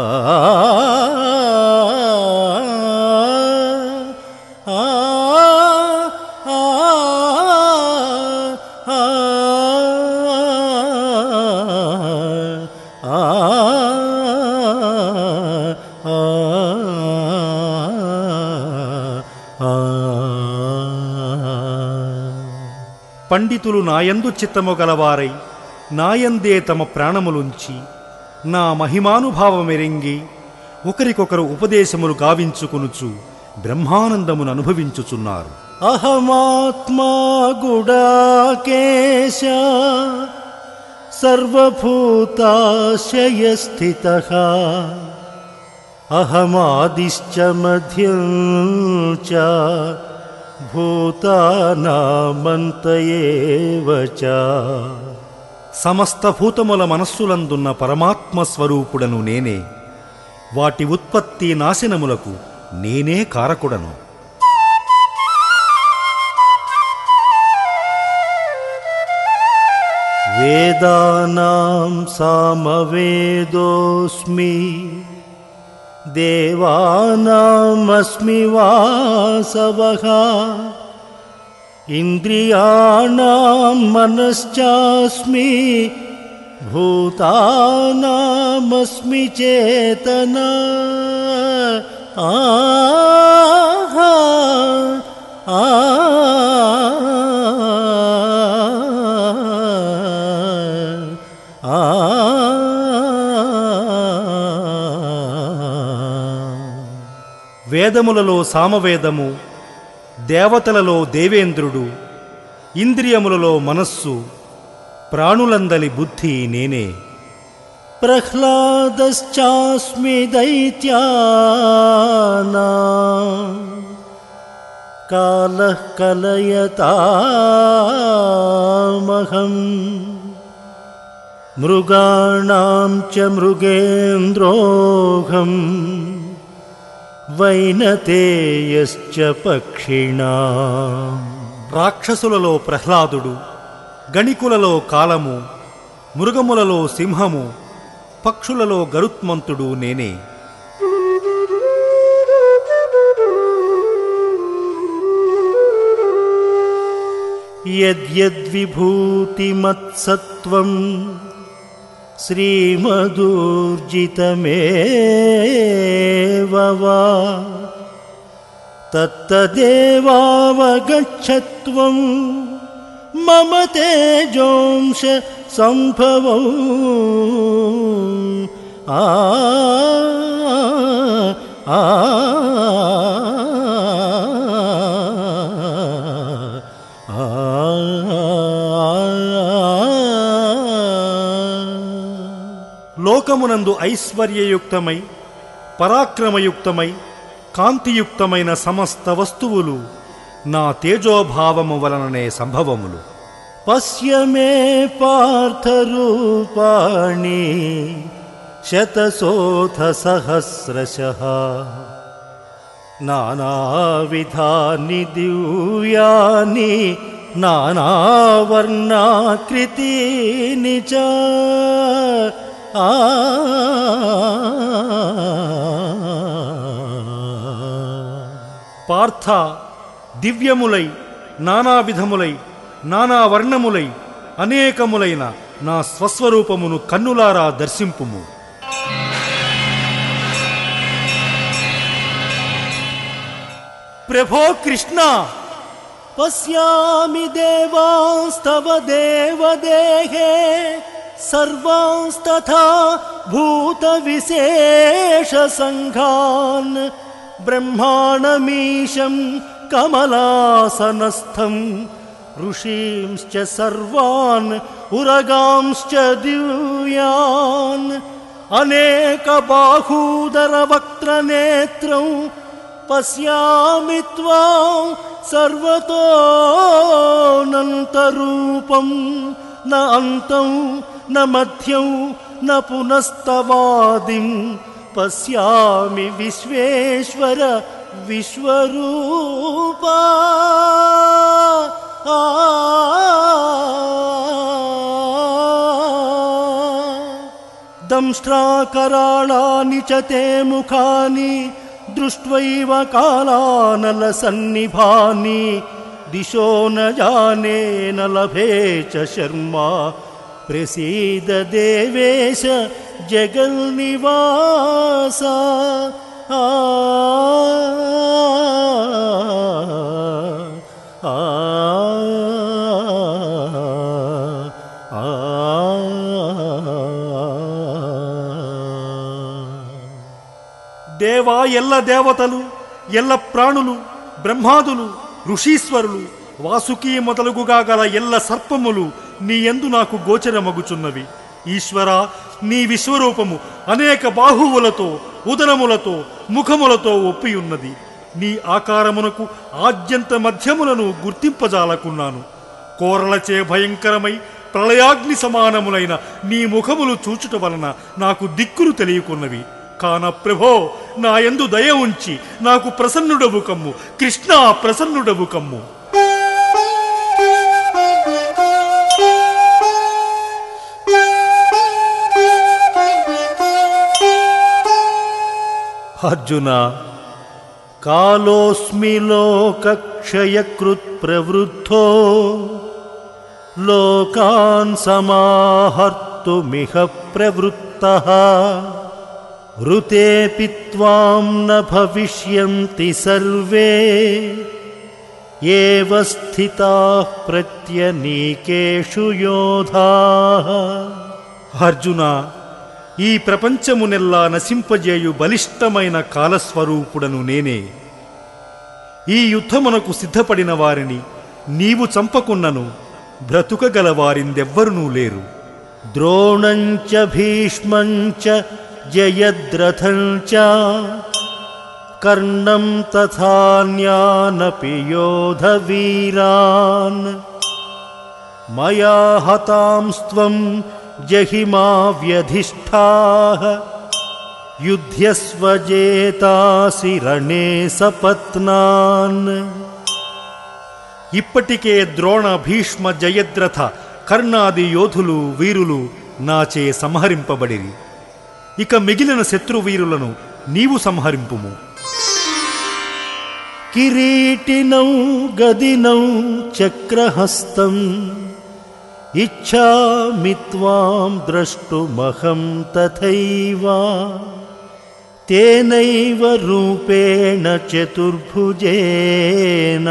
పండితులు నాయందు చిత్తము గలవారై నాయందే తమ ప్రాణములుంచి నా మహిమానుభావమెరింగి ఒకరికొకరు ఉపదేశములు గావించుకొనుచు బ్రహ్మానందమును అనుభవించుచున్నారు. అహమాత్మా గుడాకేశ సర్వభూతాశయ స్థితః అహమాదిశ్చ మధ్యం చ భూతానామంత ఏవ చ. సమస్త భూతముల మనస్సులందున్న పరమాత్మ స్వరూపుడను నేనే. వాటి ఉత్పత్తి నాశనములకు నేనే కారకుడను. వేదానాం సామవేదోస్మి దేవానామస్మి వాసవః ఇంద్రియాణాం మనశ్చాస్మి భూతానామస్మి చేతనా. ఆహా ఆ వేదములలో సామవేదము, దేవతలలో దేవేంద్రుడు, ఇంద్రియములలో మనస్సు, ప్రాణులందలి బుద్ధి నేనే. ప్రహ్లాదశ్చాస్మి దైత్యానాం కాలః కలయతామహం మృగాణాం చ మృగేంద్రోహం వైనతేయశ్చ పక్షిణాం. రాక్షసులలో ప్రహ్లాదుడు, గణికులలో కాలము, మృగములలో సింహము, పక్షులలో గరుత్మంతుడు నేనే. యద్యద్విభూతిమత్సత్వం శ్రీమదూర్జితమేవ వా తత్తదేవావగచ్చత్వం మమ తేజోంశ సంభవం. ఆ ఆ లోకమునందు ఐశ్వర్యయుక్తమై పరాక్రమయుక్తమై కాంతియుక్తమైన సమస్త వస్తువులు నా తేజోభావము వలననే సంభవములు. పశ్య మే పార్థరూపాణి శతశోథ సహస్రశః నానావిధాని దివ్యాని నానావర్ణాకృతీని చ. ఆ పార్థ, దివ్యములై నానావిధములై నానావర్ణములై అనేకములైన నా స్వస్వరూపమును కన్నులారా దర్శింపుము. ప్రభో కృష్ణ, పశ్యామి దేవాంస్తవ దేవదేహే సర్వాంస్తథా భూత విశేష సంఘాన్ బ్రహ్మాణమీశం కమలాసనస్థం ఋషీంశ్చ సర్వాన్ ఉరగాంశ్చ దివ్యాన్ అనేక బాహూదర వక్త్రనేత్రం పశ్యామి త్వాం సర్వతోనంతరూపం న అంతం న మధ్యం న పునస్తవాదిం పశ్యామి విశ్వేశ్వర విశ్వరూపా. దంష్ట్రాకరాళాని చ తే ముఖాని దృష్ట్వైవ కాలానలసన్నిభాని దిశో న జానే న లభే చ శర్మా ప్రసీద దేవేశ జగన్నివాస. ఆ ఆ ఆ దేవా, ఎల్ల దేవతలు, ఎల్ల ప్రాణులు, బ్రహ్మాదులు, ఋషీశ్వరులు, వాసుకీ మొదలుగుగా గల ఎల్ల సర్పములు నీ యందు నాకు గోచరమగుచున్నవి. ఈశ్వరా, నీ విశ్వరూపము అనేక బాహువులతో, ఉదరములతో, ముఖములతో ఒప్పియున్నది. నీ ఆకారమునకు ఆద్యంత మధ్యములను గుర్తింపజాలకున్నాను. కోరలచే భయంకరమై ప్రళయాగ్ని సమానములైన నీ ముఖములు చూచుట వలన నాకు దిక్కులు తెలియకున్నవి. కాన ప్రభో, నా యందు దయ ఉంచి నాకు ప్రసన్నుడవు కమ్ము. కృష్ణ, ప్రసన్నుడవు కమ్ము. అర్జున, కాలోస్మి లోకక్షయకృత్ ప్రవృద్ధో లోకాన్ సమాహర్తుమిహ ప్రవృత్తః ఋతేపి త్వాం న భవిష్యంతి సర్వే ఏవ స్థితాః ప్రత్యనీకేషు యోధాః. అర్జున, ఈ ప్రపంచమునెల్లా నశింపజేయు బలిష్టమైన కాలస్వరూపుడను నేనే. ఈ యుద్ధమునకు సిద్ధపడిన వారిని నీవు చంపకున్నను బ్రతుకగల వారిందెవ్వరునూ లేరు. ద్రోణంచ భీష్మంచ జయద్రథంచ కర్ణం తథాన్యానపి యోధవీరాన్ మయా హతాంస్త్వం జహిమా వ్యధిష్ఠాః యుధ్యస్వ జేతాసి రణే సపత్నాన్. ఇప్పటికే ద్రోణ, భీష్మ, జయద్రథ, కర్ణాది యోధులు, వీరులు నాచే సంహరింపబడిరి. ఇక మిగిలిన శత్రువీరులను నీవు సంహరింపుము. కిరీటినౌ గదినౌ చక్రహస్తం ఇచ్ఛామి త్వాం ద్రష్టుమహం తథైవ తేనైవ రూపేణ చతుర్భుజేన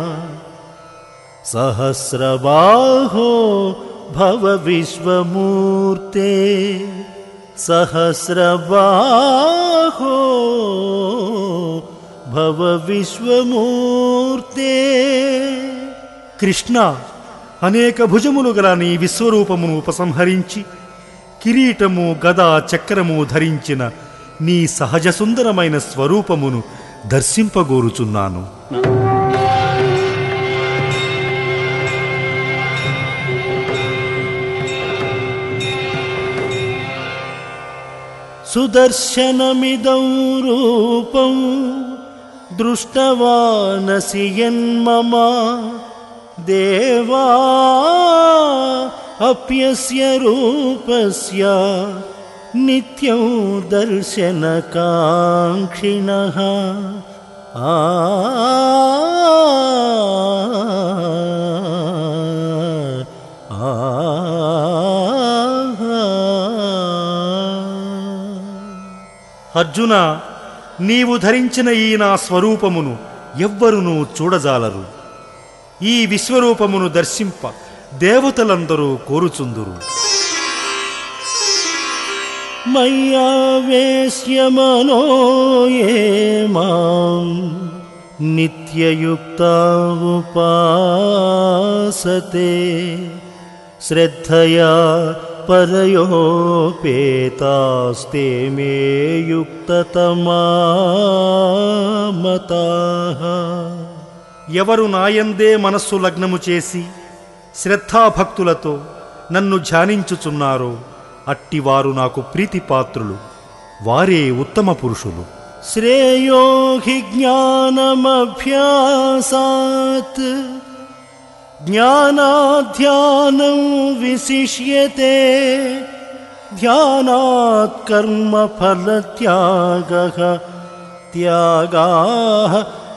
సహస్రబాహో భవ విశ్వమూర్తే సహస్రబాహో భవ విశ్వమూర్తే. కృష్ణ, అనేక భుజములు గల నీ విశ్వరూపమును ఉపసంహరించి కిరీటము గదా చక్రము ధరించిన నీ సహజ సుందరమైన స్వరూపమును దర్శింపగోరుచున్నాను. సుదర్శనమిదం రూపం దృష్టవానసి యన్మమ దేవా అప్యస్య రూపస్య నిత్యం దర్శనకాంక్షిణః. ఆ అర్జున, నీవు ధరించిన ఈ నా స్వరూపమును ఎవ్వరునూ చూడజాలరు. ఈ విశ్వరూపమును దర్శింప దేవతలందరూ కోరుచుందురు. మయ్యావేశ్య మనో యే మాం నిత్యయుక్తా ఉపాసతే శ్రద్ధయా పరయోపేతాస్తే మే యుక్తతమా మతాః. ఎవరు నాయందే మనస్సు లగ్నము చేసి శ్రద్ధాభక్తులతో నన్ను ధ్యానించుచున్నారో అట్టివారు నాకు ప్రీతిపాత్రులు. వారే ఉత్తమ పురుషులు. శ్రేయో హి జ్ఞానమభ్యాసాత్ జ్ఞానాధ్యానం విశిష్యతే ధ్యానాత్ కర్మఫలత్యాగః త్యాగాః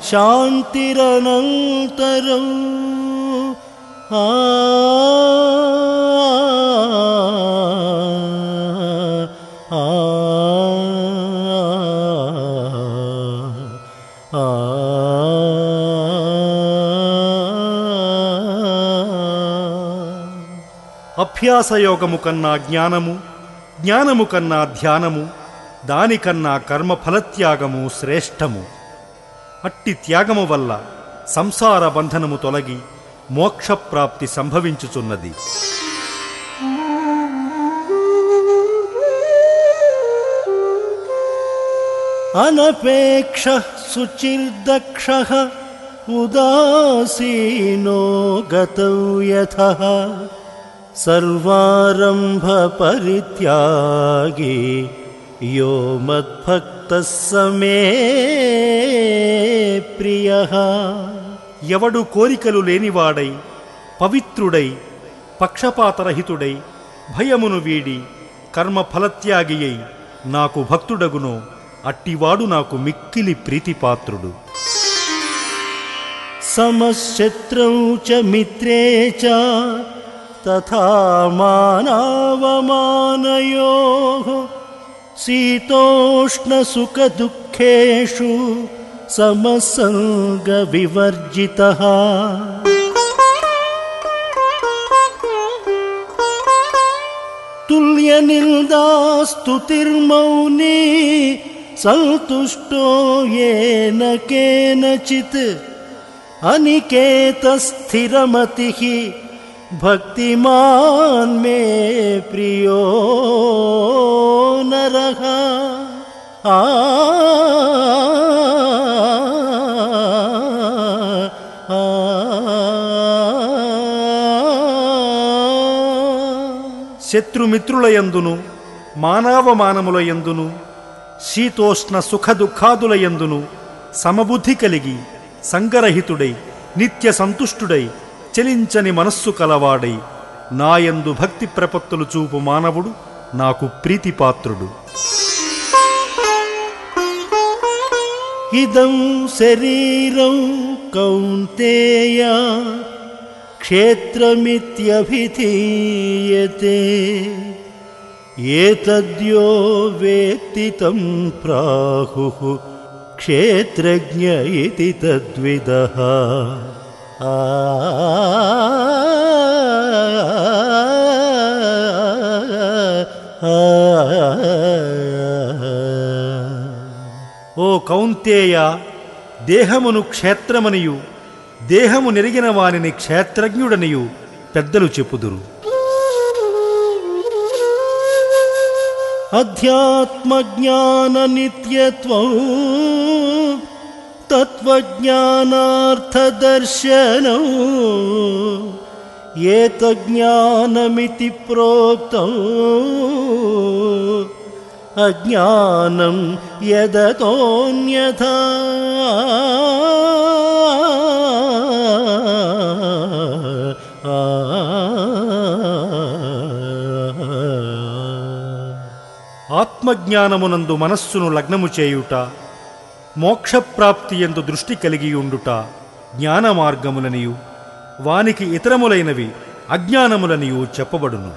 శాంతిరనంతరం. ఆ అభ్యాసయోగము కన్నా జ్ఞానము, జ్ఞానము కన్నా ధ్యానము, దానికన్నా కర్మఫలత్యాగము శ్రేష్టము. అట్టి త్యాగము వల్ల సంసార బంధనము తొలగి మోక్షప్రాప్తి సంభవించుచున్నది. అనపేక్ష శుచిర్దక్ష ఉదాసీనో గతౌ యథః సర్వారంభ పరిత్యాగి యో మద్భక్తః స మే ప్రియః. ఎవడు కోరికలు లేనివాడై పవిత్రుడై పక్షపాతరహితుడై భయమును వీడి కర్మఫలత్యాగి అయి నాకు భక్తుడగునో అట్టివాడు నాకు మిక్కిలి ప్రీతిపాత్రుడు. సమశత్రౌ చ మిత్రే చ తథా మానావమానయోః శీతోష్ణ సుఖ దుఃఖేషు సమసంగ వివర్జితః. తుల్య నిందా స్తుతిర్మౌనీ సంతుష్టో యేన కేనచిత్ అనికేత స్థిరమతిః భక్తిమాన్ మే ప్రియో నరః. ఆ శత్రుమిత్రులయందును మానవమానములయందును శీతోష్ణ సుఖ దుఃఖాదులయందును సమబుద్ధి కలిగి సంగరహితుడై నిత్య సంతుష్టుడై చలించని మనస్సు కలవాడై నాయందు భక్తి ప్రపత్తులు చూపు మానవుడు నాకు ప్రీతిపాత్రుడు. ఇదం శరీరం కౌంతేయ క్షేత్రమిత్యభిధీయతే ఏతద్యో వేత్తి తం ప్రాహుః క్షేత్రజ్ఞ ఇతి తద్విదః. ఆ ఓ కౌంతేయ, దేహమును క్షేత్రమనియు దేహము నెరిగిన వానిని క్షేత్రజ్ఞుడనియు పెద్దలు చెప్పుదురు. అధ్యాత్మజ్ఞాన నిత్యత్వం తత్వజ్ఞానార్థదర్శనం ఏతజ్ఞానమితి ప్రోక్తం అజ్ఞానం యదతోన్యథా. ఆత్మజ్ఞానమునందు మనస్సును లగ్నము చేయుట, మోక్షప్రాప్తి యందు దృష్టి కలిగియుండుట జ్ఞాన మార్గములనియు వానికి ఇతరములైనవి అజ్ఞానములనియు చెప్పబడును.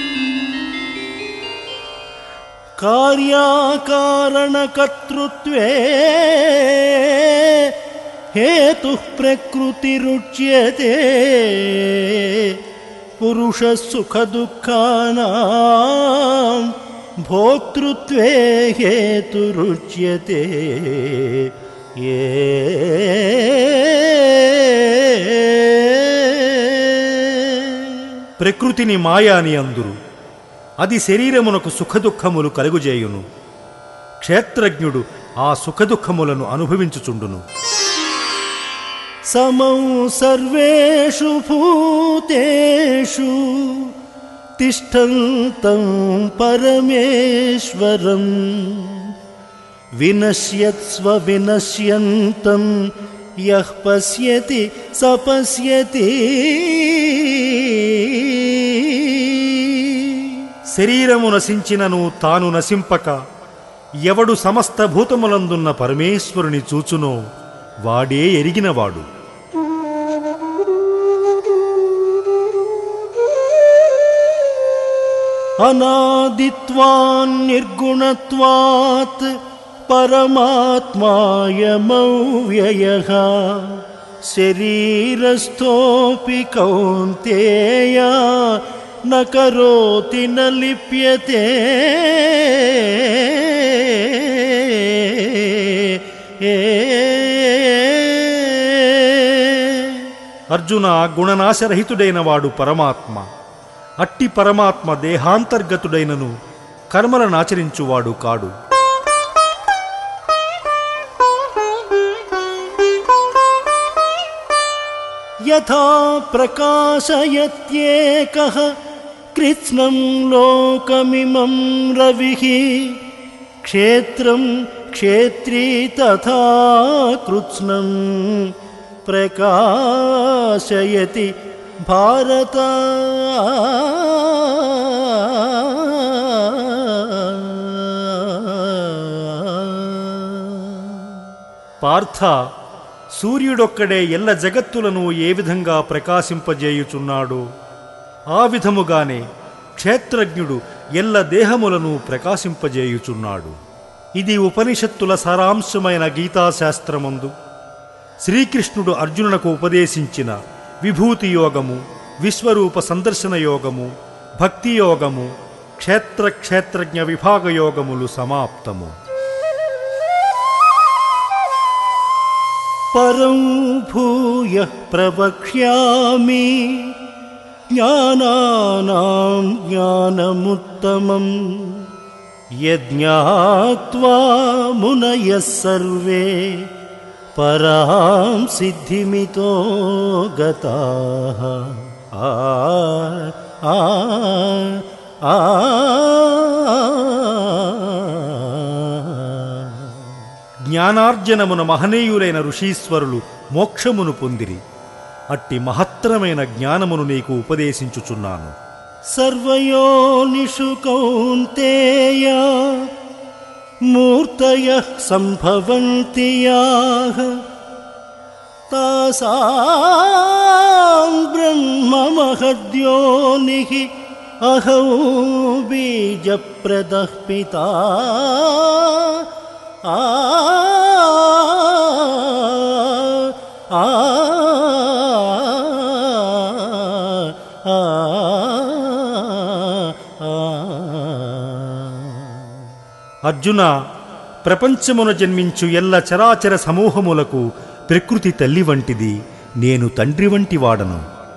కార్యాకారణకర్తృత్వే హేతుః ప్రకృతిరుచ్యతే పురుషः సుఖదుఃఖానాం భోక్తృత్వే హేతురుచ్యతే. ఏ ప్రకృతిని మాయా అని అందురు. అది శరీరమునకు సుఖదుఖములు కలుగుజేయును. క్షేత్రజ్ఞుడు ఆ సుఖదుఖములను అనుభవించుచుండును. సమం సర్వేషు భూతేషు తిష్టంతం పరమేశ్వరం వినశ్యత్స్వ వినశ్యంతం యః పశ్యతి స పశ్యతి. శరీరము నశించినను తాను నశింపక ఎవడు సమస్త భూతములందున్న పరమేశ్వరుని చూచునో వాడే ఎరిగినవాడు. అనాదిత్వాన్ నిర్గుణత్వాత్ పరమాత్మాయమవ్యయః శరీరస్థోపి కౌంతేయ న కరోతి న లిప్యతే. అర్జున, గుణనాశరహితుడైన వాడు పరమాత్మ. అట్టి పరమాత్మ దేహాంతర్గతుడైనను కర్మలనాచరించువాడు కాడు. యథా ప్రకాశయత్యేకః కృత్స్నం లోకమిమం రవిః క్షేత్రం క్షేత్రీ తథా కృత్స్నం ప్రకాశయతి భారత. పార్థ, సూర్యుడొక్కడే ఎల్ల జగత్తులను ఏ విధంగా ప్రకాశింపజేయుచున్నాడో ఆ విధముగానే క్షేత్రజ్ఞుడు ఎల్ల దేహములను ప్రకాశింపజేయుచున్నాడు. ఇది ఉపనిషత్తుల సారాంశమైన గీతాశాస్త్రమందు శ్రీకృష్ణుడు అర్జునునకు ఉపదేశించిన విభూతి యోగము, విశ్వరూప సందర్శన యోగము, భక్తి యోగము, క్షేత్ర క్షేత్రజ్ఞ విభాగ యోగములు సమాప్తము. పరం భూయః ప్రవక్ష్యామి జ్ఞానానాం జ్ఞానముత్తమం యజ్ఞాత్వా మునయః సర్వే పరాం సిద్ధిమితో గతాః. ఆ ఆ ఆ జ్ఞానార్జనమున మహనీయులైన ఋషీశ్వరులు మోక్షమును పొందిరి. అట్టి మహత్తరమైన జ్ఞానమును నీకు ఉపదేశించుచున్నాను. సర్వయోనిషు కౌంతేయ మూర్తయః సంభవంతి యాః తాసాం బ్రహ్మ మహద్యోనిః అహౌ బీజప్రదః పితా ఆ ఆ అర్జున, ప్రపంచమున జన్మించు ఎల్ల చరాచర సమూహములకు ప్రకృతి తల్లి వంటిది, నేను తండ్రి వంటి వాడను.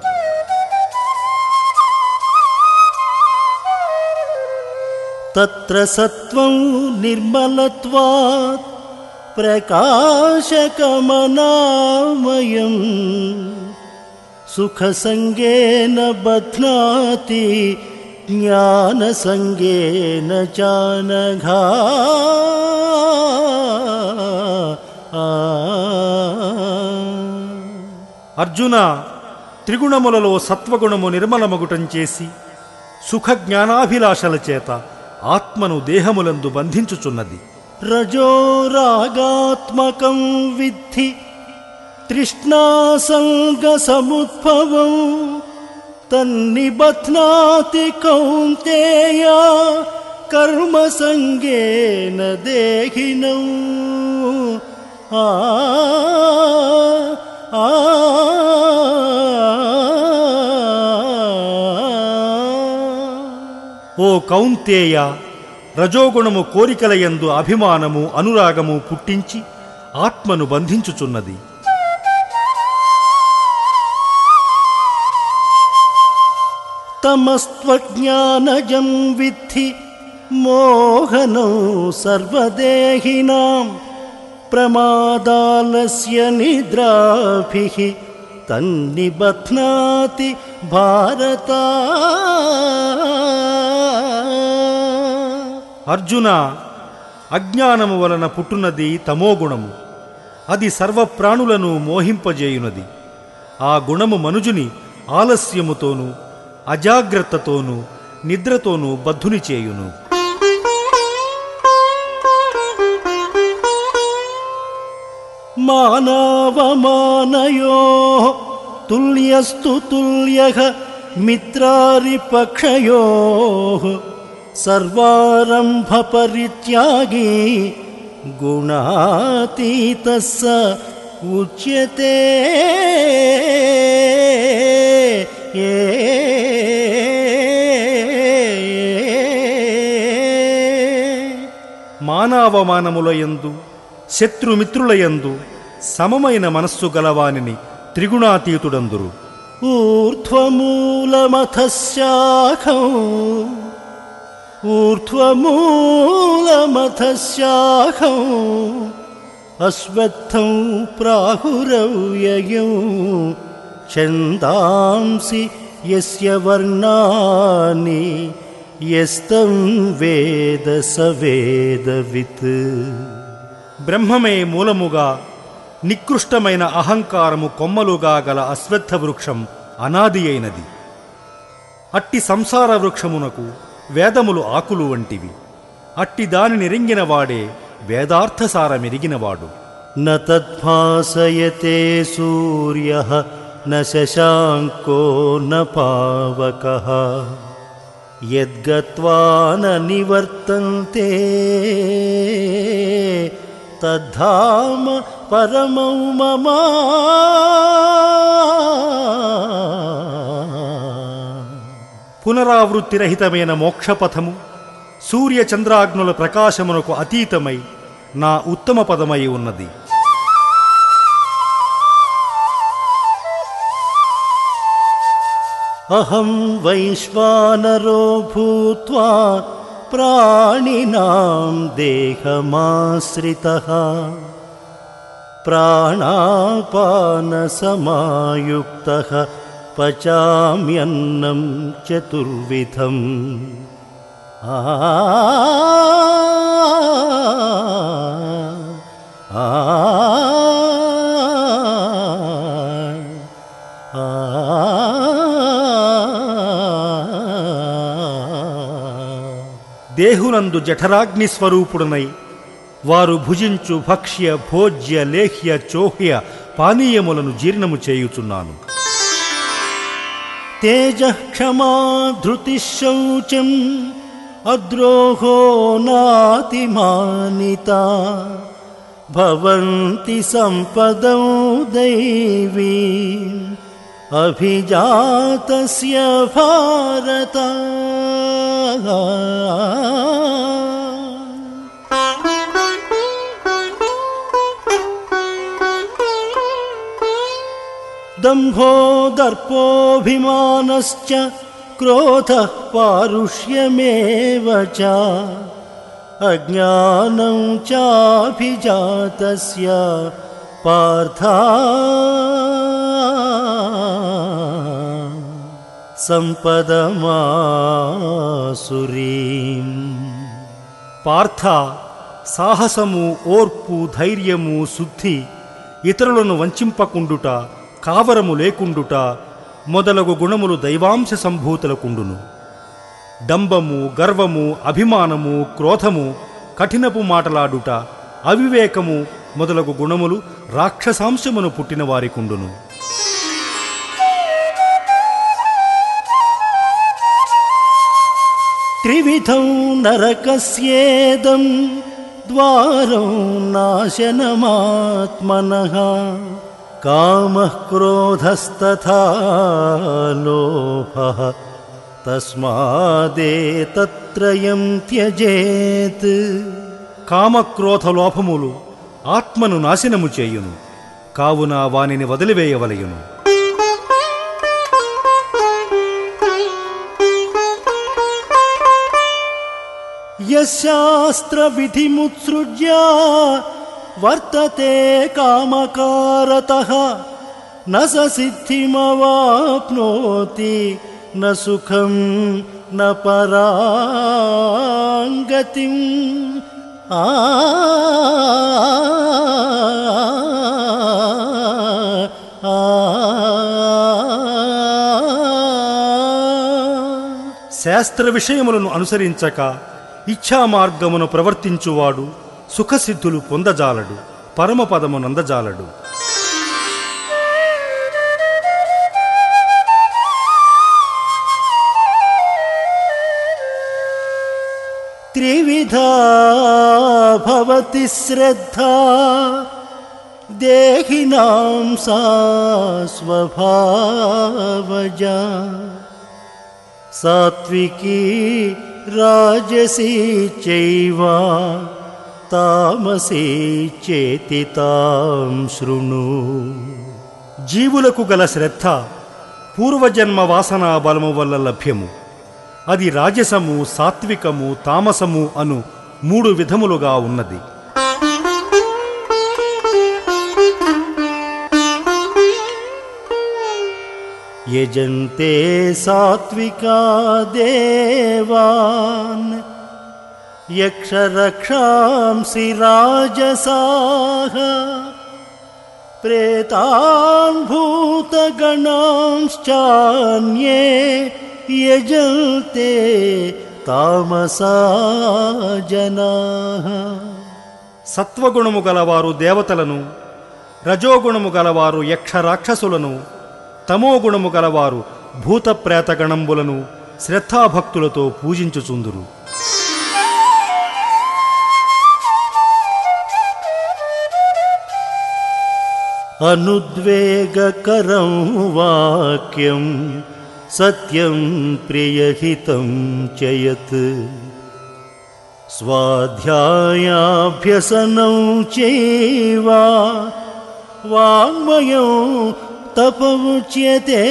తత్ర సత్వం నిర్మలత్వాత్ ప్రకాశకమనామయం సుఖసంగేన బధ్నాతి జ్ఞానసంగేన చానఘా. అర్జున, త్రిగుణములలో సత్వగుణము నిర్మలమగుటం చేసి సుఖ జ్ఞానాభిలాషల చేత ఆత్మను దేహములందు బంధించుచున్నది. రజో రాగాత్మకం విద్ధి తృష్ణాసంగ సముద్భవం తన్నిబధ్నాతి కౌంతేయ కర్మసంగేన దేహినం. ఆ ఆ ఓ కౌంతేయ, రజోగుణము కోరికలయందు అభిమానము అనురాగము పుట్టించి ఆత్మను బంధించుచున్నది. తమస్త్వజ్ఞానజం విద్ధి మోహనం సర్వదేహినాం ప్రమాదాలస్య నిద్రాభిః తన్నిబధ్నాతి భారత. అర్జున, అజ్ఞానము వలన పుట్టున్నది తమోగుణము. అది సర్వప్రాణులను మోహింపజేయునది. ఆ గుణము మనుజుని ఆలస్యముతోనూ అజాగ్రత్తతోనూ నిద్రతోనూ బద్ధుని చేయును. మానవమానయోః తుల్యస్తు తుల్యః మిత్రారిపక్షయోః సర్వారంభ పరిత్యాగీ గుణాతీతః స ఉచ్యతే. మానావమానములయందు శత్రుమిత్రులయందు సమమైన మనస్సు గలవానిని త్రిగుణాతీతుడందురు. ఊర్ధ్వమూలమథ శాఖం ఊర్ధ్వమూలమథ శాఖం అశ్వత్థం ప్రాహురవ్యయం ఛందాంసి యస్య వర్ణాని యస్తం వేద స వేదవిత్. బ్రహ్మమే మూలముగా నికృష్టమైన అహంకారము కొమ్మలుగా గల అశ్వత్థ వృక్షం అనాది అయినది. అట్టి సంసార వృక్షమునకు వేదములు ఆకులు వంటివి. అట్టి దానిని ఎరింగినవాడే వేదార్థసారమెరిగినవాడు. న తద్భాసయతే సూర్యః న శశాంకో న పావకః యద్గత్వా న నివర్తంతే తద్ధామ పరమం మమ. పునరావృత్తిరహితమైన మోక్షపథము సూర్యచంద్రాగ్నుల ప్రకాశమునకు అతీతమై నా ఉత్తమ పదమై ఉన్నది. అహం వైశ్వానరో భూత్వా ప్రాణినాం దేహమాశ్రితః ప్రాణాపానసమాయుక్తః పచామ్యన్నం చతుర్విధం. ఆ ఆ దేహునందు జఠరాగ్ని స్వరూపుడనై వారు భుజించు భక్ష్య భోజ్య లేహ్య చోహ్య పానీయములను జీర్ణము చేయుచున్నాను. తేజః క్షమా ధృతిః శౌచం అద్రోహో నాతిమానితా భవంతి సంపదౌ దైవీ అభిజాతస్య భారత. దంభో దర్పోభిమానశ్చ క్రోధః పారుష్యమేవ చ అజ్ఞానం చాభిజాతస్య పార్థ సంపదమాసురీం. పార్థ, సాహసము, ఓర్పు, ధైర్యము, శుద్ధి, ఇతరులను వంచింపకుండుట, కావరము లేకుండుట మొదలగు గుణములు దైవాంశ సంభూతులకుండును. డంబము, గర్వము, అభిమానము, క్రోధము, కఠినపు మాటలాడుట, అవివేకము మొదలగు గుణములు రాక్షసాంశమును పుట్టిన వారికుండును. త్రివిధం నరకస్యేదం ద్వారం నాశనమాత్మనః కామః క్రోధస్తథా లోభః తస్మాదేతత్రయం త్యజేత్. కామక్రోధ లోభములు ఆత్మను నాశనము చేయును, కావున వానిని వదిలివేయవలయును. యశాస్త్ర విధిముత్సృజ్య వర్తతే కామకారతః న స సిద్ధిమవాప్నోతి న సుఖం న పరాంగతిం. ఆ శాస్త్ర విషయములను అనుసరించక ఇచ్ఛామార్గమును ప్రవర్తించువాడు సుఖసిద్ధులు పొందజాలడు, పరమపదము నందజాలడు. త్రివిధా భవతి శ్రద్ధా దేహినాం సా స్వభావజా సాత్వికీ రాజసీ చైవ తామసీ చేతి తాం శృణు. జీవులకు గల శ్రద్ధ పూర్వజన్మ వాసనా బలము వల్ల లభ్యము. అది రాజసము, సాత్వికము, తామసము అను మూడు విధములుగా ఉన్నది. యజంతే సాత్వికా దేవాన్ యక్షరక్షాంసి రాజసాః ప్రేతాన్ భూతగణాంశ్చాన్యే యజంతే తామసా జనాః. సత్వగుణము గలవారు దేవతలను, రజోగుణము గలవారు యక్ష రాక్షసులను, తమోగుణము గలవారు భూత ప్రేతగణంబులను శ్రద్ధాభక్తులతో పూజించుచుందురు. అనుద్వేగకరం వాక్యం సత్యం ప్రియహితం చయత్ స్వాధ్యాయాభ్యసనం చైవ వాంగ్మయం తపముచ్యతే.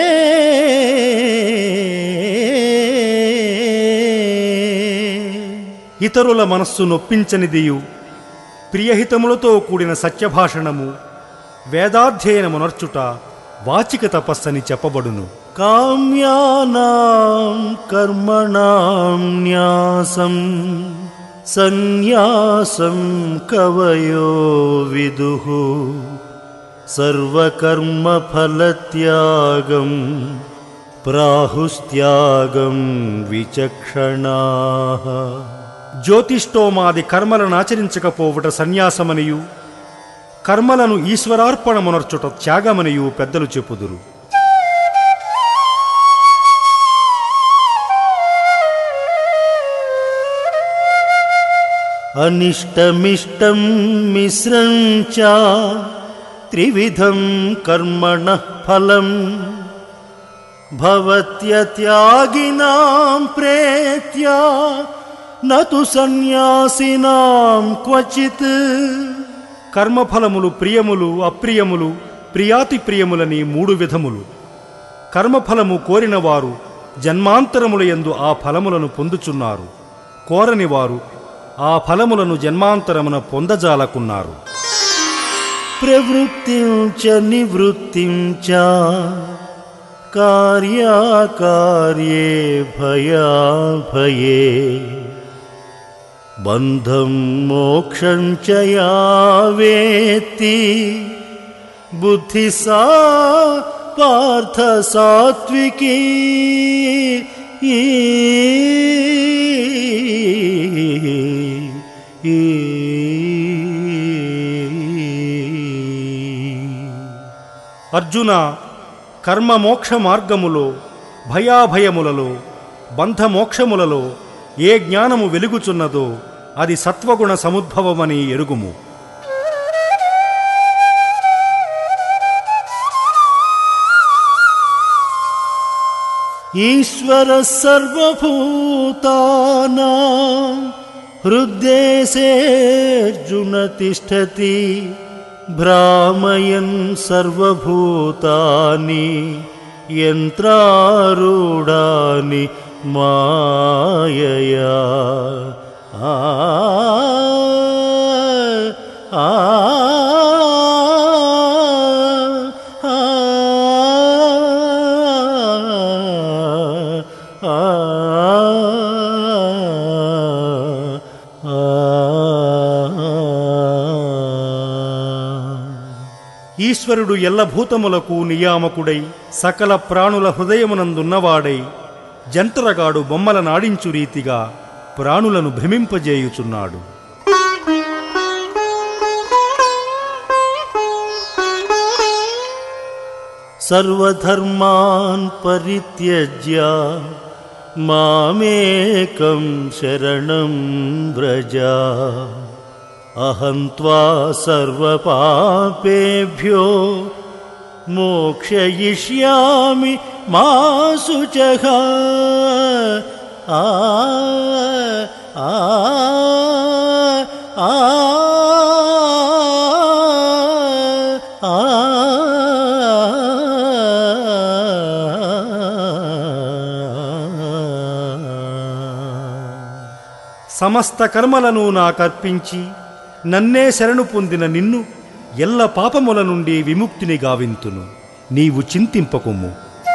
ఇతరుల మనస్సు నొప్పించనిదియు ప్రియహితములతో కూడిన సత్యభాషణము, వేదాధ్యయనమునర్చుట వాచిక తపస్సని చెప్పబడును. కామ్యానాం కర్మణాం న్యాసం సన్యాసం కవయో విదుః సర్వకర్మఫలత్యాగం ప్రాహుస్త్యాగం విచక్షణాః. జ్యోతిష్టోమాది కర్మలను ఆచరించకపోవుట సన్యాసమనియు, కర్మలను ఈశ్వరార్పణమునర్చుట త్యాగమనియు పెద్దలు చెప్పుదురు. అనిష్టమిష్టం మిశ్రం చ త్రివిధం కర్మణః ఫలం భవత్యత్యాగినాం ప్రేత్య నతు సన్యాసినాం క్వచిత్. కర్మఫలములు ప్రియములు అప్రియములు ప్రియాతి ప్రియములని మూడు విధములు. కర్మఫలము కోరినవారు జన్మాంతరముల యందు ఆ ఫలములను పొందుచున్నారు, కోరని వారు ఆ ఫలములను జన్మాంతరమున పొందజాలకున్నారు. ప్రవృత్తిం చ నివృత్తిం చ కార్యాకార్యే భయాభయే బంధం మోక్షం చ యా వేత్తి బుద్ధి సా పార్థ సాత్వికీ. అర్జున, కర్మ మోక్ష మార్గములో, భయాభయములలో, బంధమోక్షములలో ఏ జ్ఞానము వెలుగుచున్నదో అది సత్వగుణ సముద్భవమని ఎరుగుము. ఈశ్వర సర్వభూతానాం హృద్దేశేర్జున తిష్టతి భ్రామయన్ సర్వభూతాని యంత్రారూఢాని మాయయా. ఆ ఆ ఈశ్వరుడు ఎల్లభూతములకు నియామకుడై సకల ప్రాణుల హృదయమునందున్నవాడై జంతరగాడు బొమ్మల నాడించు రీతిగా ప్రాణులను భ్రమింపజేయుచున్నాడు. సర్వధర్మాన్ పరిత్యజ్య మామేకం శరణం వ్రజ అహం త్వా సర్వపాపేభ్యో మోక్షయిష్యామి మా శుచః. ఆ ఆ ఆ సమస్త కర్మలను నాకర్పించి నన్నే శరణు పొందిన నిన్ను ఎల్ల పాపముల నుండి విముక్తిని గావింతును. నీవు చింతింపకుము.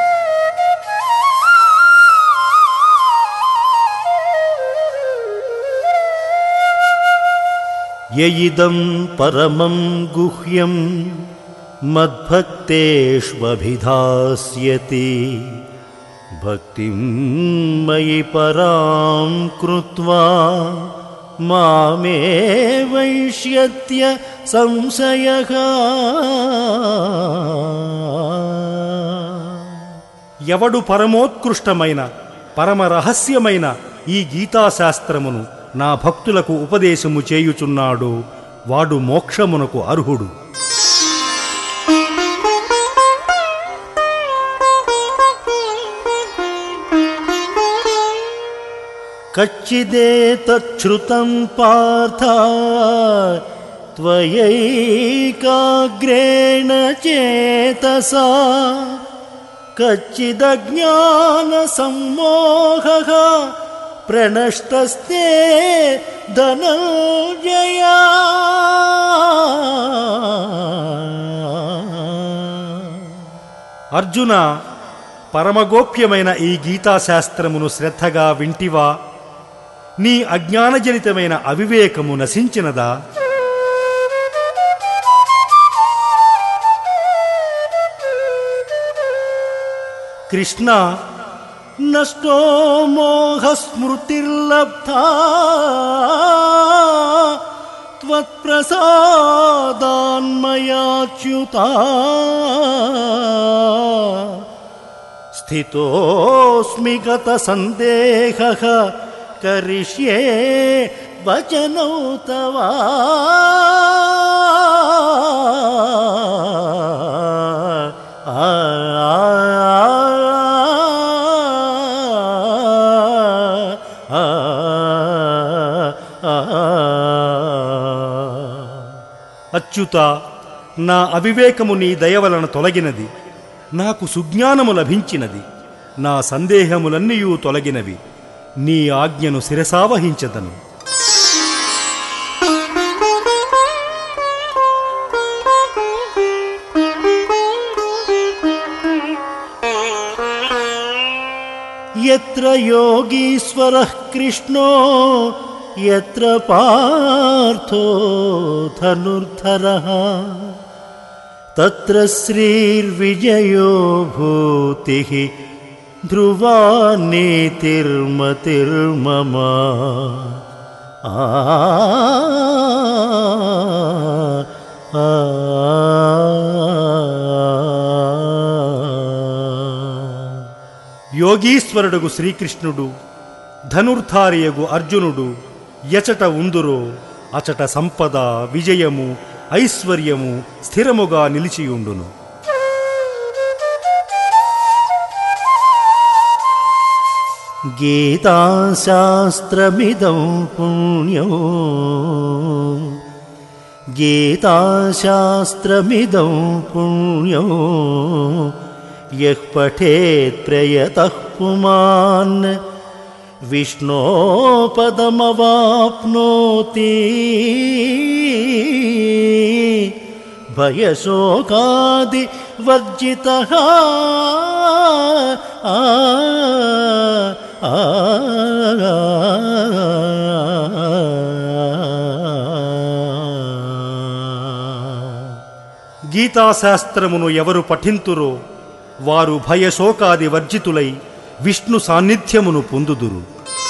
యయిదం పరమం గుహ్యం మద్భక్తేష్వభిధాస్యతి భక్తిం మయి పరాం కృత్వా మామే వైష్యత్య సంశయః. ఎవడు పరమోత్కృష్టమైన పరమ రహస్యమైన ఈ గీతాశాస్త్రమును నా భక్తులకు ఉపదేశము చేయుచున్నాడో వాడు మోక్షమునకు అర్హుడు. కచ్చిదేతచ్ఛ్రుతం పార్థ త్వయైకాగ్రేణ చేతసా కచ్చిదజ్ఞాన సమ్మోహః ప్రణష్టస్తే ధనంజయ. అర్జున, పరమగోప్యమైన ఈ గీతాశాస్త్రమును శ్రద్ధగా వింటివా? నీ అజ్ఞానజనితమైన అవివేకము నశించినదా? కృష్ణ, నష్టో మోహస్మృతిర్లబ్ధా త్వత్ప్రసాదాన్మయాచ్యుతా స్థితోస్మి గత సందేహః కరిష్యే వచనౌ తవ అచ్యుత, నా అవివేకము నీ దయవలన తొలగినది, నాకు సుజ్ఞానము లభించినది, నా సందేహములన్నీయూ తొలగినవి. నీ ఆజ్ఞను శిరసావహించదను. యత్ర యోగీశ్వరః కృష్ణో యత్ర పార్థో ధనుర్ధరః తత్ర శ్రీర్విజయో భూతిః ధ్రువా నీతిర్మతిర్మమ. ఆ యోగీశ్వరుడుగు శ్రీకృష్ణుడు, ధనుర్ధారియగు అర్జునుడు ఎచట ఉందురో అచట సంపద, విజయము, ఐశ్వర్యము స్థిరముగా నిలిచియుండును. గీతాశాస్త్రమిదం పుణ్యం గీతాశాస్త్రమిదం పుణ్యం యః పఠేత్ ప్రయతః పుమాన్ విష్ణో పదమవాప్నోతి. భయశోకాది వర్జితః ఆ గీతాశాస్త్రమును ఎవరు పఠింతురో వారు భయశోకాది వర్జితులై విష్ణు సాన్నిధ్యమును పొందుదురు.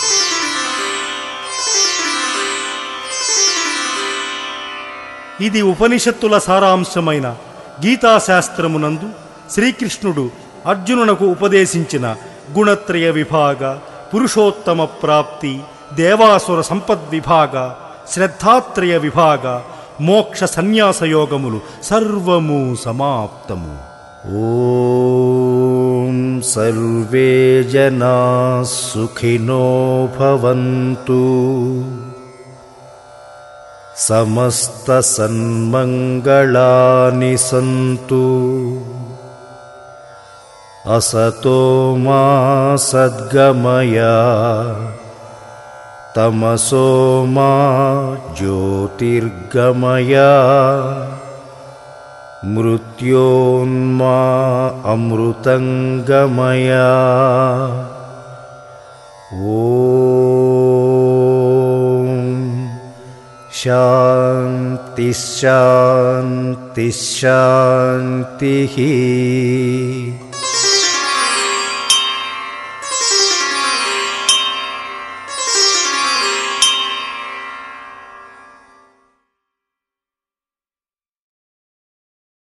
ఇది ఉపనిషత్తుల సారాంశమైన గీతాశాస్త్రమునందు శ్రీకృష్ణుడు అర్జునునకు ఉపదేశించిన గుణత్రయ విభాగ, పురుషోత్తమ ప్రాప్తి, దేవాసుర సంపద్విభాగ, శ్రద్ధాత్రయ విభాగ, మోక్ష సన్యాసయోగములు సర్వము సమాప్తము. ఓం సర్వే జనాః సుఖినో భవంతు, సమస్త సన్మంగళాని సంతు, అసతో మా సద్గమయ, తమసో మా జ్యోతిర్గమయ, మృత్యోన్మా అమృతంగమయ. ఓం శాంతి శాంతి శాంతి.